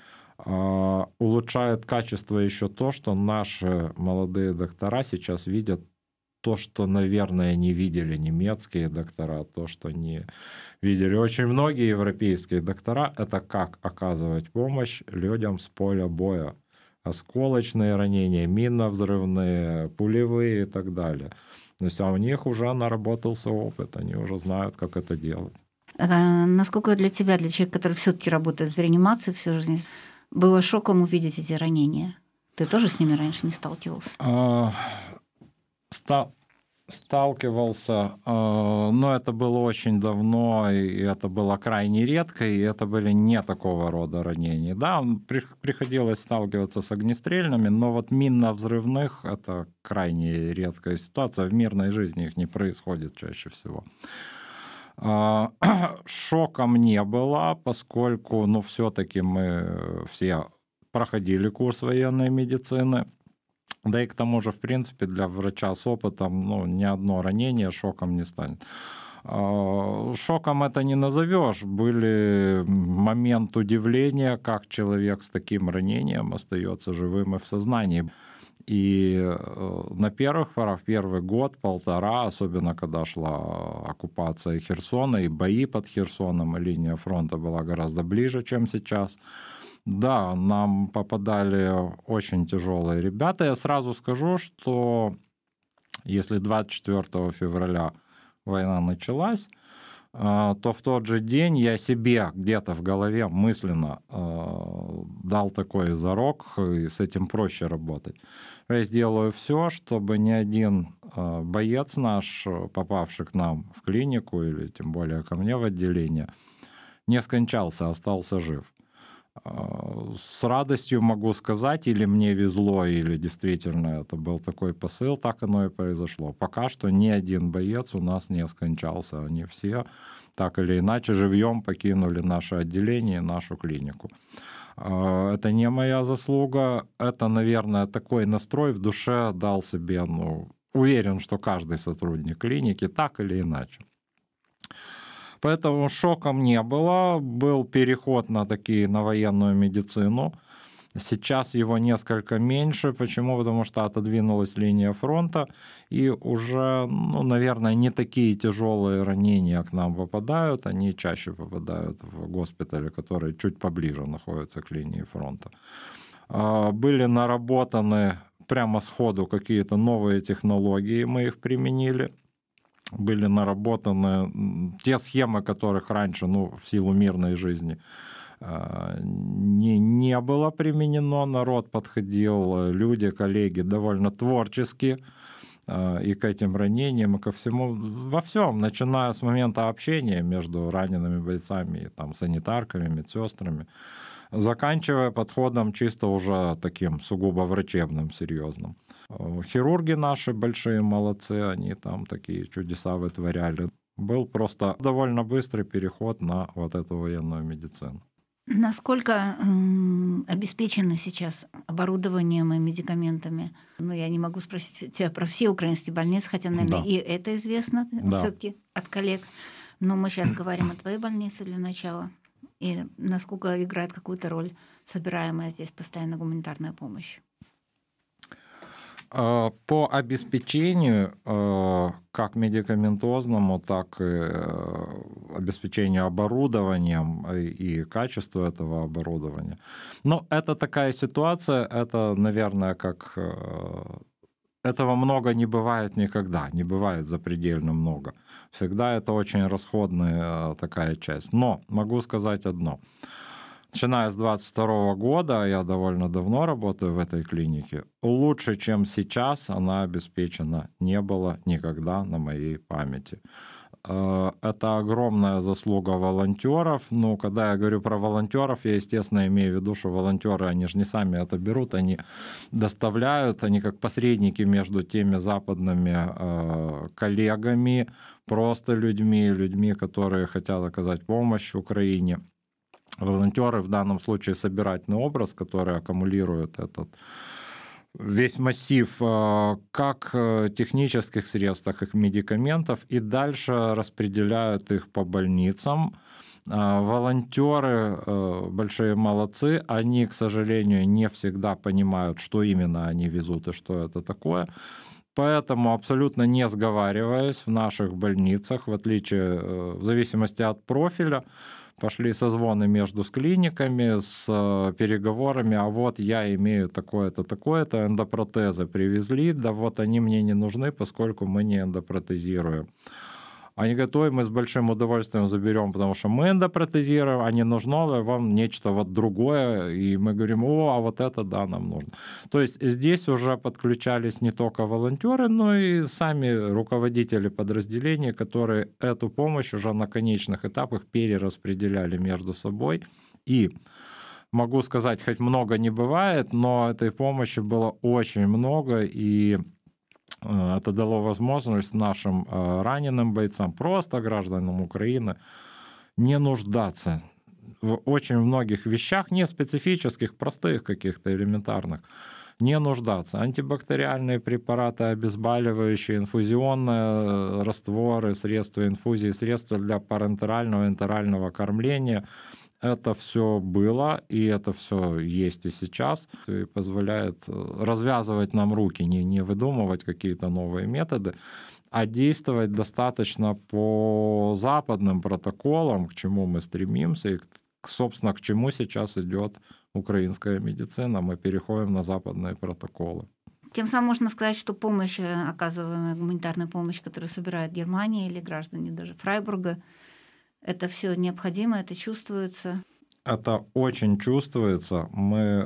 улучшает качество еще то, что наши молодые доктора сейчас видят то, что, наверное, не видели немецкие доктора, то, что не видели очень многие европейские доктора, это как оказывать помощь людям с поля боя. Осколочные ранения, минно-взрывные, пулевые и так далее. То есть, а у них уже наработался опыт, они уже знают, как это делать. Насколько для тебя, для человека, который все-таки работает в реанимации всю жизнь, было шоком увидеть эти ранения? Ты тоже с ними раньше не сталкивался? сталкивался, но это было очень давно, и это было крайне редко, и это были не такого рода ранения. Да, приходилось сталкиваться с огнестрельными, но вот минно-взрывных — это крайне редкая ситуация. В мирной жизни их не происходит чаще всего. Шоком не было, поскольку, ну, все-таки мы все проходили курс военной медицины. Да и к тому же, в принципе, для врача с опытом, ну, ни одно ранение шоком не станет. Шоком это не назовешь. Были момент удивления, как человек с таким ранением остается живым и в сознании. И на первых порах, первый год-полтора, особенно когда шла оккупация Херсона и бои под Херсоном, линия фронта была гораздо ближе, чем сейчас. Да, нам попадали очень тяжелые ребята. Я сразу скажу, что если 24 февраля война началась, то в тот же день я себе где-то в голове мысленно дал такой зарок, и с этим проще работать. Я сделаю все, чтобы ни один боец наш, попавший к нам в клинику или тем более ко мне в отделение, не скончался, остался жив. С радостью могу сказать, или мне везло, или действительно это был такой посыл, так оно и произошло. Пока что ни один боец у нас не скончался. Они все так или иначе живьем покинули наше отделение, нашу клинику. Это не моя заслуга. Это, наверное, такой настрой в душе дал себе, ну, уверен, что каждый сотрудник клиники так или иначе. Поэтому шоком не было. Был переход на военную медицину. Сейчас его несколько меньше. Почему? Потому что отодвинулась линия фронта, и уже, ну, наверное, не такие тяжелые ранения к нам попадают. Они чаще попадают в госпитали, которые чуть поближе находятся к линии фронта. Были наработаны прямо сходу какие-то новые технологии, мы их применили. Были наработаны те схемы, которых раньше, ну, в силу мирной жизни не было применено. Народ подходил, люди, коллеги довольно творчески и к этим ранениям, и ко всему, во всем, начиная с момента общения между ранеными бойцами и там санитарками, медсестрами, заканчивая подходом чисто уже таким сугубо врачебным, серьезным. Хирурги наши большие молодцы, они там такие чудеса вытворяли. Был просто довольно быстрый переход на вот эту военную медицину. Насколько обеспечено сейчас оборудованием и медикаментами? Ну, я не могу спросить тебя про все украинские больницы, хотя, наверное, да, и это известно, да, все-таки от коллег. Но мы сейчас говорим о твоей больнице для начала. И насколько играет какую-то роль собираемая здесь постоянно гуманитарная помощь? По обеспечению, как медикаментозному, так и обеспечению оборудованием и качеству этого оборудования. Но это такая ситуация, это, наверное, как... Этого много не бывает никогда, не бывает запредельно много. Всегда это очень расходная такая часть. Но могу сказать одно. Начиная с 2022 года, я довольно давно работаю в этой клинике, лучше, чем сейчас, она обеспечена не было никогда на моей памяти. Это огромная заслуга волонтеров. Ну, когда я говорю про волонтеров, я, естественно, имею в виду, что волонтеры, они же не сами это берут, они доставляют, они как посредники между теми западными коллегами, просто людьми, которые хотят оказать помощь Украине. Волонтеры в данном случае собирательный образ, который аккумулирует этот весь массив как технических средств, так и медикаментов, и дальше распределяют их по больницам. Волонтеры большие молодцы, они, к сожалению, не всегда понимают, что именно они везут и что это такое. Поэтому, абсолютно не сговариваясь, в наших больницах, в зависимости от профиля, пошли созвоны между клиниками с переговорами, а вот я имею такое-то, такое-то, эндопротезы привезли, да вот они мне не нужны, поскольку мы не эндопротезируем. Они говорят, ой, мы с большим удовольствием заберем, потому что мы эндопротезируем, а не нужно ли вам нечто вот другое. И мы говорим, а вот это, да, нам нужно. То есть здесь уже подключались не только волонтеры, но и сами руководители подразделений, которые эту помощь уже на конечных этапах перераспределяли между собой. И могу сказать, хоть много не бывает, но этой помощи было очень много, и это дало возможность нашим раненым бойцам, просто гражданам Украины, не нуждаться в очень многих вещах, не специфических, простых каких-то элементарных, не нуждаться. Антибактериальные препараты, обезболивающие, инфузионные растворы, средства инфузии, средства для парентерального, энтерального кормления. Это все было, и это все есть и сейчас, и позволяет развязывать нам руки, не выдумывать какие-то новые методы, а действовать достаточно по западным протоколам, к чему мы стремимся, и, собственно, к чему сейчас идет украинская медицина. Мы переходим на западные протоколы. Тем самым можно сказать, что помощь, оказываемая гуманитарная помощь, которую собирает Германия или граждане даже Фрайбурга, это все необходимо, это чувствуется. Это очень чувствуется. Мы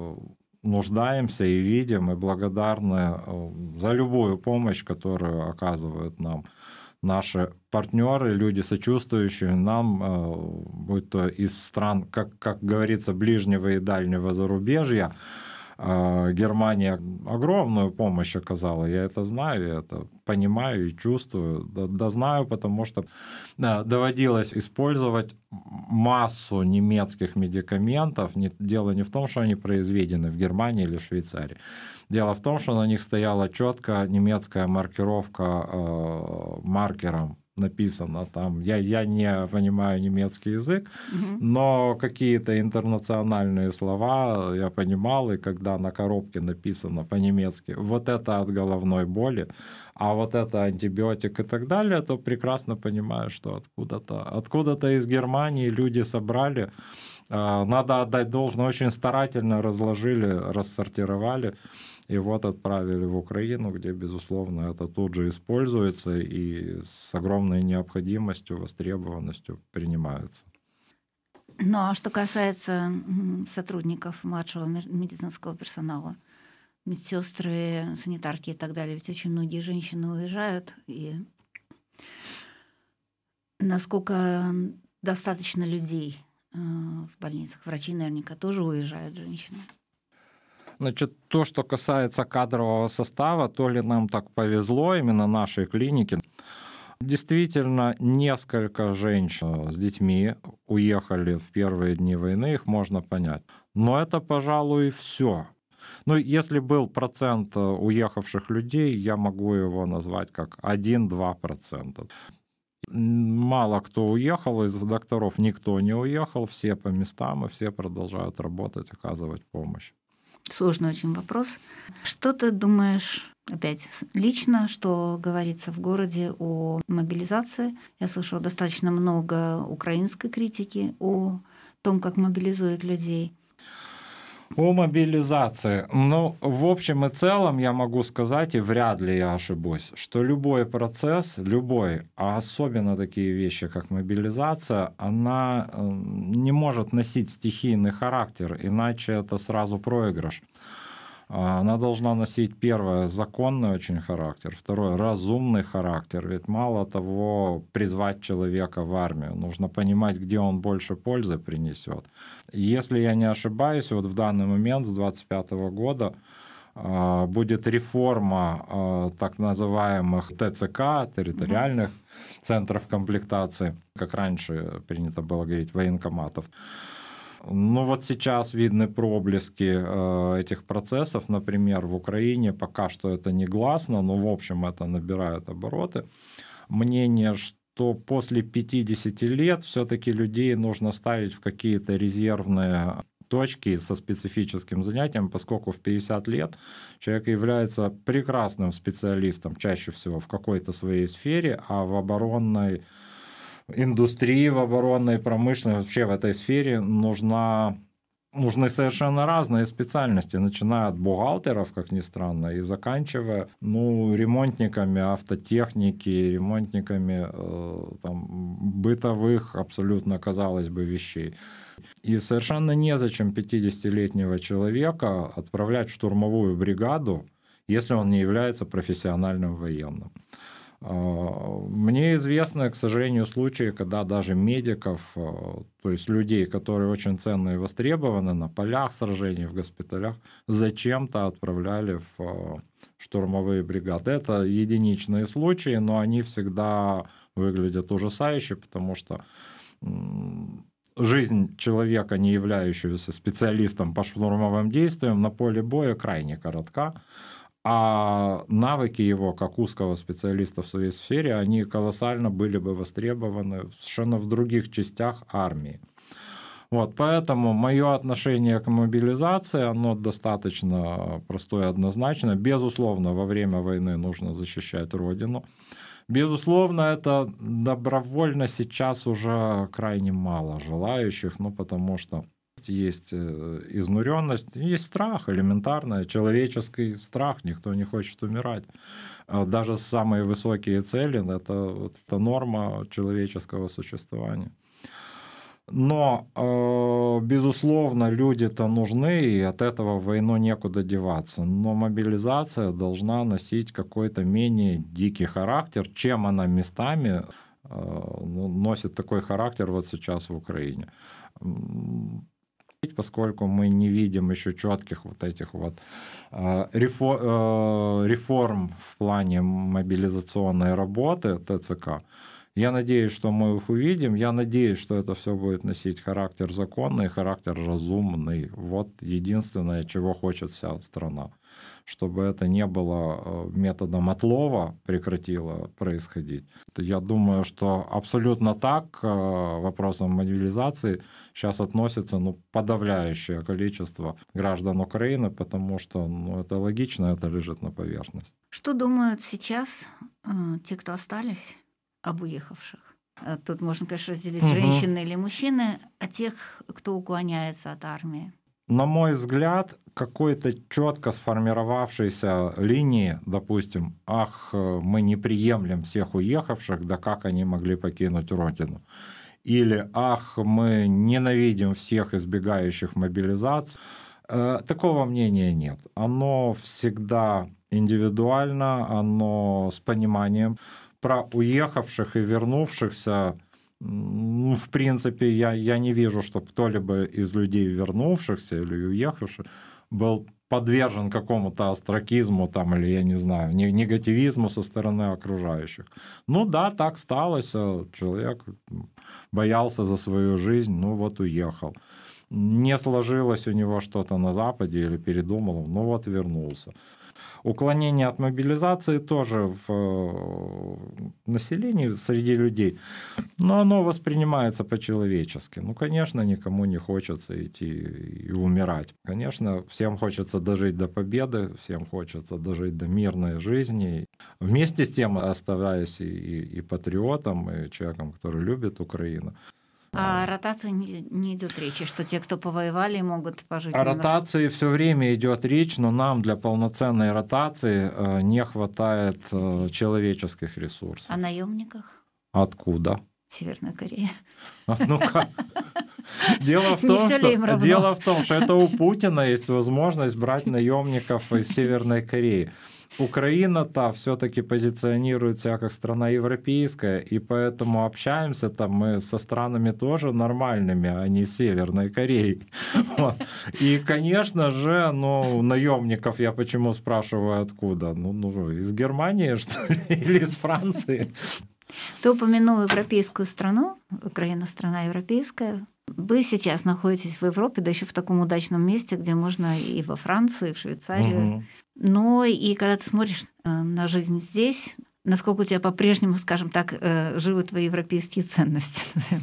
нуждаемся и видим, и благодарны за любую помощь, которую оказывают нам наши партнеры, люди, сочувствующие нам, будь то из стран, как говорится, ближнего и дальнего зарубежья. Германия огромную помощь оказала, я это знаю, я это понимаю и чувствую. Да знаю, потому что доводилось использовать массу немецких медикаментов. Дело не в том, что они произведены в Германии или в Швейцарии. Дело в том, что на них стояла четко немецкая маркировка маркером. Написано там, я не понимаю немецкий язык, но какие-то интернациональные слова я понимал, и когда на коробке написано по-немецки, вот это от головной боли, а вот это антибиотик и так далее, то прекрасно понимаю, что откуда-то из Германии люди собрали, надо отдать должное, очень старательно разложили, рассортировали, и вот отправили в Украину, где, безусловно, это тут же используется и с огромной необходимостью, востребованностью принимается. Ну а что касается сотрудников младшего медицинского персонала, медсестры, санитарки и так далее, ведь очень многие женщины уезжают, и насколько достаточно людей в больницах? Врачи наверняка тоже уезжают, женщины. Значит, то, что касается кадрового состава, то ли нам так повезло, именно нашей клинике. Действительно, несколько женщин с детьми уехали в первые дни войны, их можно понять. Но это, пожалуй, все. Ну, если был процент уехавших людей, я могу его назвать как 1-2%. Мало кто уехал, из докторов никто не уехал, все по местам, и все продолжают работать, оказывать помощь. Сложный очень вопрос. Что ты думаешь, опять лично, что говорится в городе о мобилизации? Я слышала достаточно много украинской критики о том, как мобилизуют людей. О мобилизации. Ну, в общем и целом я могу сказать, и вряд ли я ошибусь, что любой процесс, а особенно такие вещи, как мобилизация, она не может носить стихийный характер, иначе это сразу проигрыш. Она должна носить, первое, законный очень характер, второе, разумный характер. Ведь мало того, призвать человека в армию, нужно понимать, где он больше пользы принесет. Если я не ошибаюсь, вот в данный момент, с 2025 года, будет реформа так называемых ТЦК, территориальных центров комплектации, как раньше принято было говорить, военкоматов. Ну вот сейчас видны проблески этих процессов, например, в Украине пока что это негласно, но в общем это набирает обороты. Мнение, что после 50 лет все-таки людей нужно ставить в какие-то резервные точки со специфическим занятием, поскольку в 50 лет человек является прекрасным специалистом, чаще всего в какой-то своей сфере, а в оборонной индустрии, в оборонной промышленности, вообще в этой сфере нужна нужны совершенно разные специальности, начиная от бухгалтеров, как ни странно, и заканчивая ремонтниками автотехники, ремонтниками там, бытовых абсолютно, казалось бы, вещей. И совершенно незачем 50-летнего человека отправлять в штурмовую бригаду, если он не является профессиональным военным. Мне известны, к сожалению, случаи, когда даже медиков, то есть людей, которые очень ценные и востребованы на полях сражений, в госпиталях, зачем-то отправляли в штурмовые бригады. Это единичные случаи, но они всегда выглядят ужасающе, потому что жизнь человека, не являющегося специалистом по штурмовым действиям, на поле боя крайне коротка. А навыки его, как узкого специалиста в своей сфере, они колоссально были бы востребованы совершенно в других частях армии. Вот, поэтому мое отношение к мобилизации, оно достаточно простое и однозначно. Безусловно, во время войны нужно защищать Родину. Безусловно, это добровольно сейчас уже крайне мало желающих, потому что есть изнуренность, есть страх, элементарный человеческий страх, никто не хочет умирать. Даже самые высокие цели – это норма человеческого существования. Но, безусловно, люди-то нужны, и от этого в войну некуда деваться. Но мобилизация должна носить какой-то менее дикий характер, чем она местами носит такой характер вот сейчас в Украине. Поскольку мы не видим еще четких вот этих вот реформ в плане мобилизационной работы ТЦК, я надеюсь, что мы их увидим. Я надеюсь, что это все будет носить характер законный, характер разумный. Вот единственное, чего хочет вся страна. Чтобы это не было методом отлова, прекратило происходить. Я думаю, что абсолютно так к вопросам мобилизации сейчас относится подавляющее количество граждан Украины, потому что это логично, это лежит на поверхности. Что думают сейчас те, кто остались, об уехавших? Тут можно, конечно, разделить женщины или мужчины, а тех, кто уклоняется от армии. На мой взгляд, какой-то четко сформировавшейся линии, допустим, мы не приемлем всех уехавших, да как они могли покинуть Родину. Или мы ненавидим всех избегающих мобилизации. Такого мнения нет. Оно всегда индивидуально, оно с пониманием. Про уехавших и вернувшихся, в принципе, я не вижу, чтобы кто-либо из людей, вернувшихся или уехавших, был подвержен какому-то остракизму или, я не знаю, негативизму со стороны окружающих. Да, так сталось, человек боялся за свою жизнь, уехал. Не сложилось у него что-то на Западе или передумал, вернулся. Уклонение от мобилизации тоже в населении, среди людей, но оно воспринимается по-человечески. Конечно, никому не хочется идти и умирать. Конечно, всем хочется дожить до победы, всем хочется дожить до мирной жизни. Вместе с тем, оставаясь и патриотом, и человеком, который любит Украину. О ротации не идет речи, что те, кто повоевали, могут пожить. О ротации все время идет речь, но нам для полноценной ротации не хватает человеческих ресурсов. О наемниках? Откуда? Северная Корея. Ну-ка. Дело в том, что это у Путина есть возможность брать наемников из Северной Кореи. Украина-то все-таки позиционирует себя как страна европейская, и поэтому общаемся мы со странами тоже нормальными, а не с Северной Кореей. Вот. И, конечно же, наемников я почему спрашиваю, откуда? Из Германии, что ли, или из Франции? Ты упомянул европейскую страну, Украина страна европейская. Вы сейчас находитесь в Европе, да еще в таком удачном месте, где можно и во Францию, и в Швейцарию. Но и когда ты смотришь на жизнь здесь, насколько у тебя по-прежнему, скажем так, живы твои европейские ценности?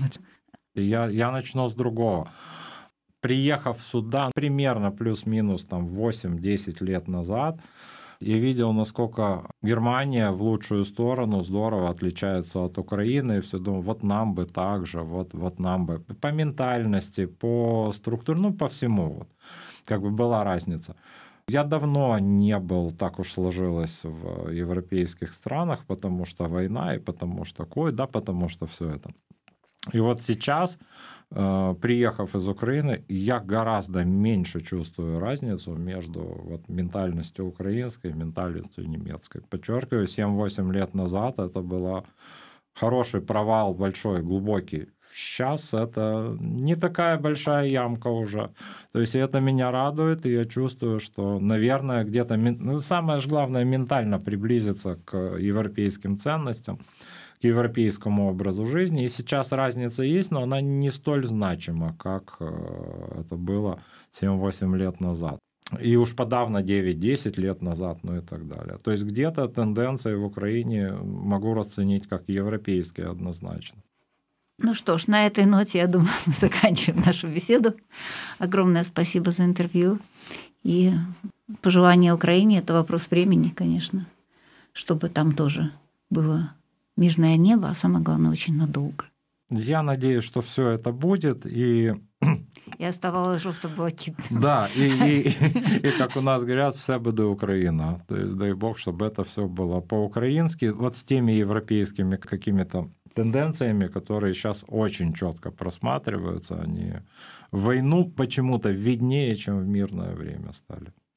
Я начну с другого. Приехав сюда примерно плюс-минус 8-10 лет назад, и видел, насколько Германия в лучшую сторону здорово отличается от Украины, и все думал, вот нам бы так же, вот нам бы по ментальности, по структуре, ну, по всему, вот, как бы была разница. Я давно не был, так уж сложилось, в европейских странах, потому что война, и потому что потому что все это. И вот сейчас, приехав из Украины, я гораздо меньше чувствую разницу между вот ментальностью украинской и ментальностью немецкой. Подчеркиваю, 7-8 лет назад это был хороший провал, большой, глубокий. Сейчас это не такая большая ямка уже. То есть это меня радует, и я чувствую, что, наверное, где-то, самое же главное, ментально приблизиться к европейским ценностям, к европейскому образу жизни. И сейчас разница есть, но она не столь значима, как это было 7-8 лет назад. И уж подавно 9-10 лет назад, ну и так далее. То есть где-то тенденции в Украине могу расценить как европейские однозначно. Ну что ж, на этой ноте, я думаю, мы заканчиваем нашу беседу. Огромное спасибо за интервью. И пожелание Украине — это вопрос времени, конечно, чтобы там тоже было мирное небо, а самое главное, очень надолго. Я надеюсь, что все это будет, и оставалось жовто-блакитным. Да, и как у нас говорят, все буде Украина. То есть дай Бог, чтобы это все было по-украински, вот с теми европейскими какими-то тенденциями, которые сейчас очень четко просматриваются. Они в войну почему-то виднее, чем в мирное время стали.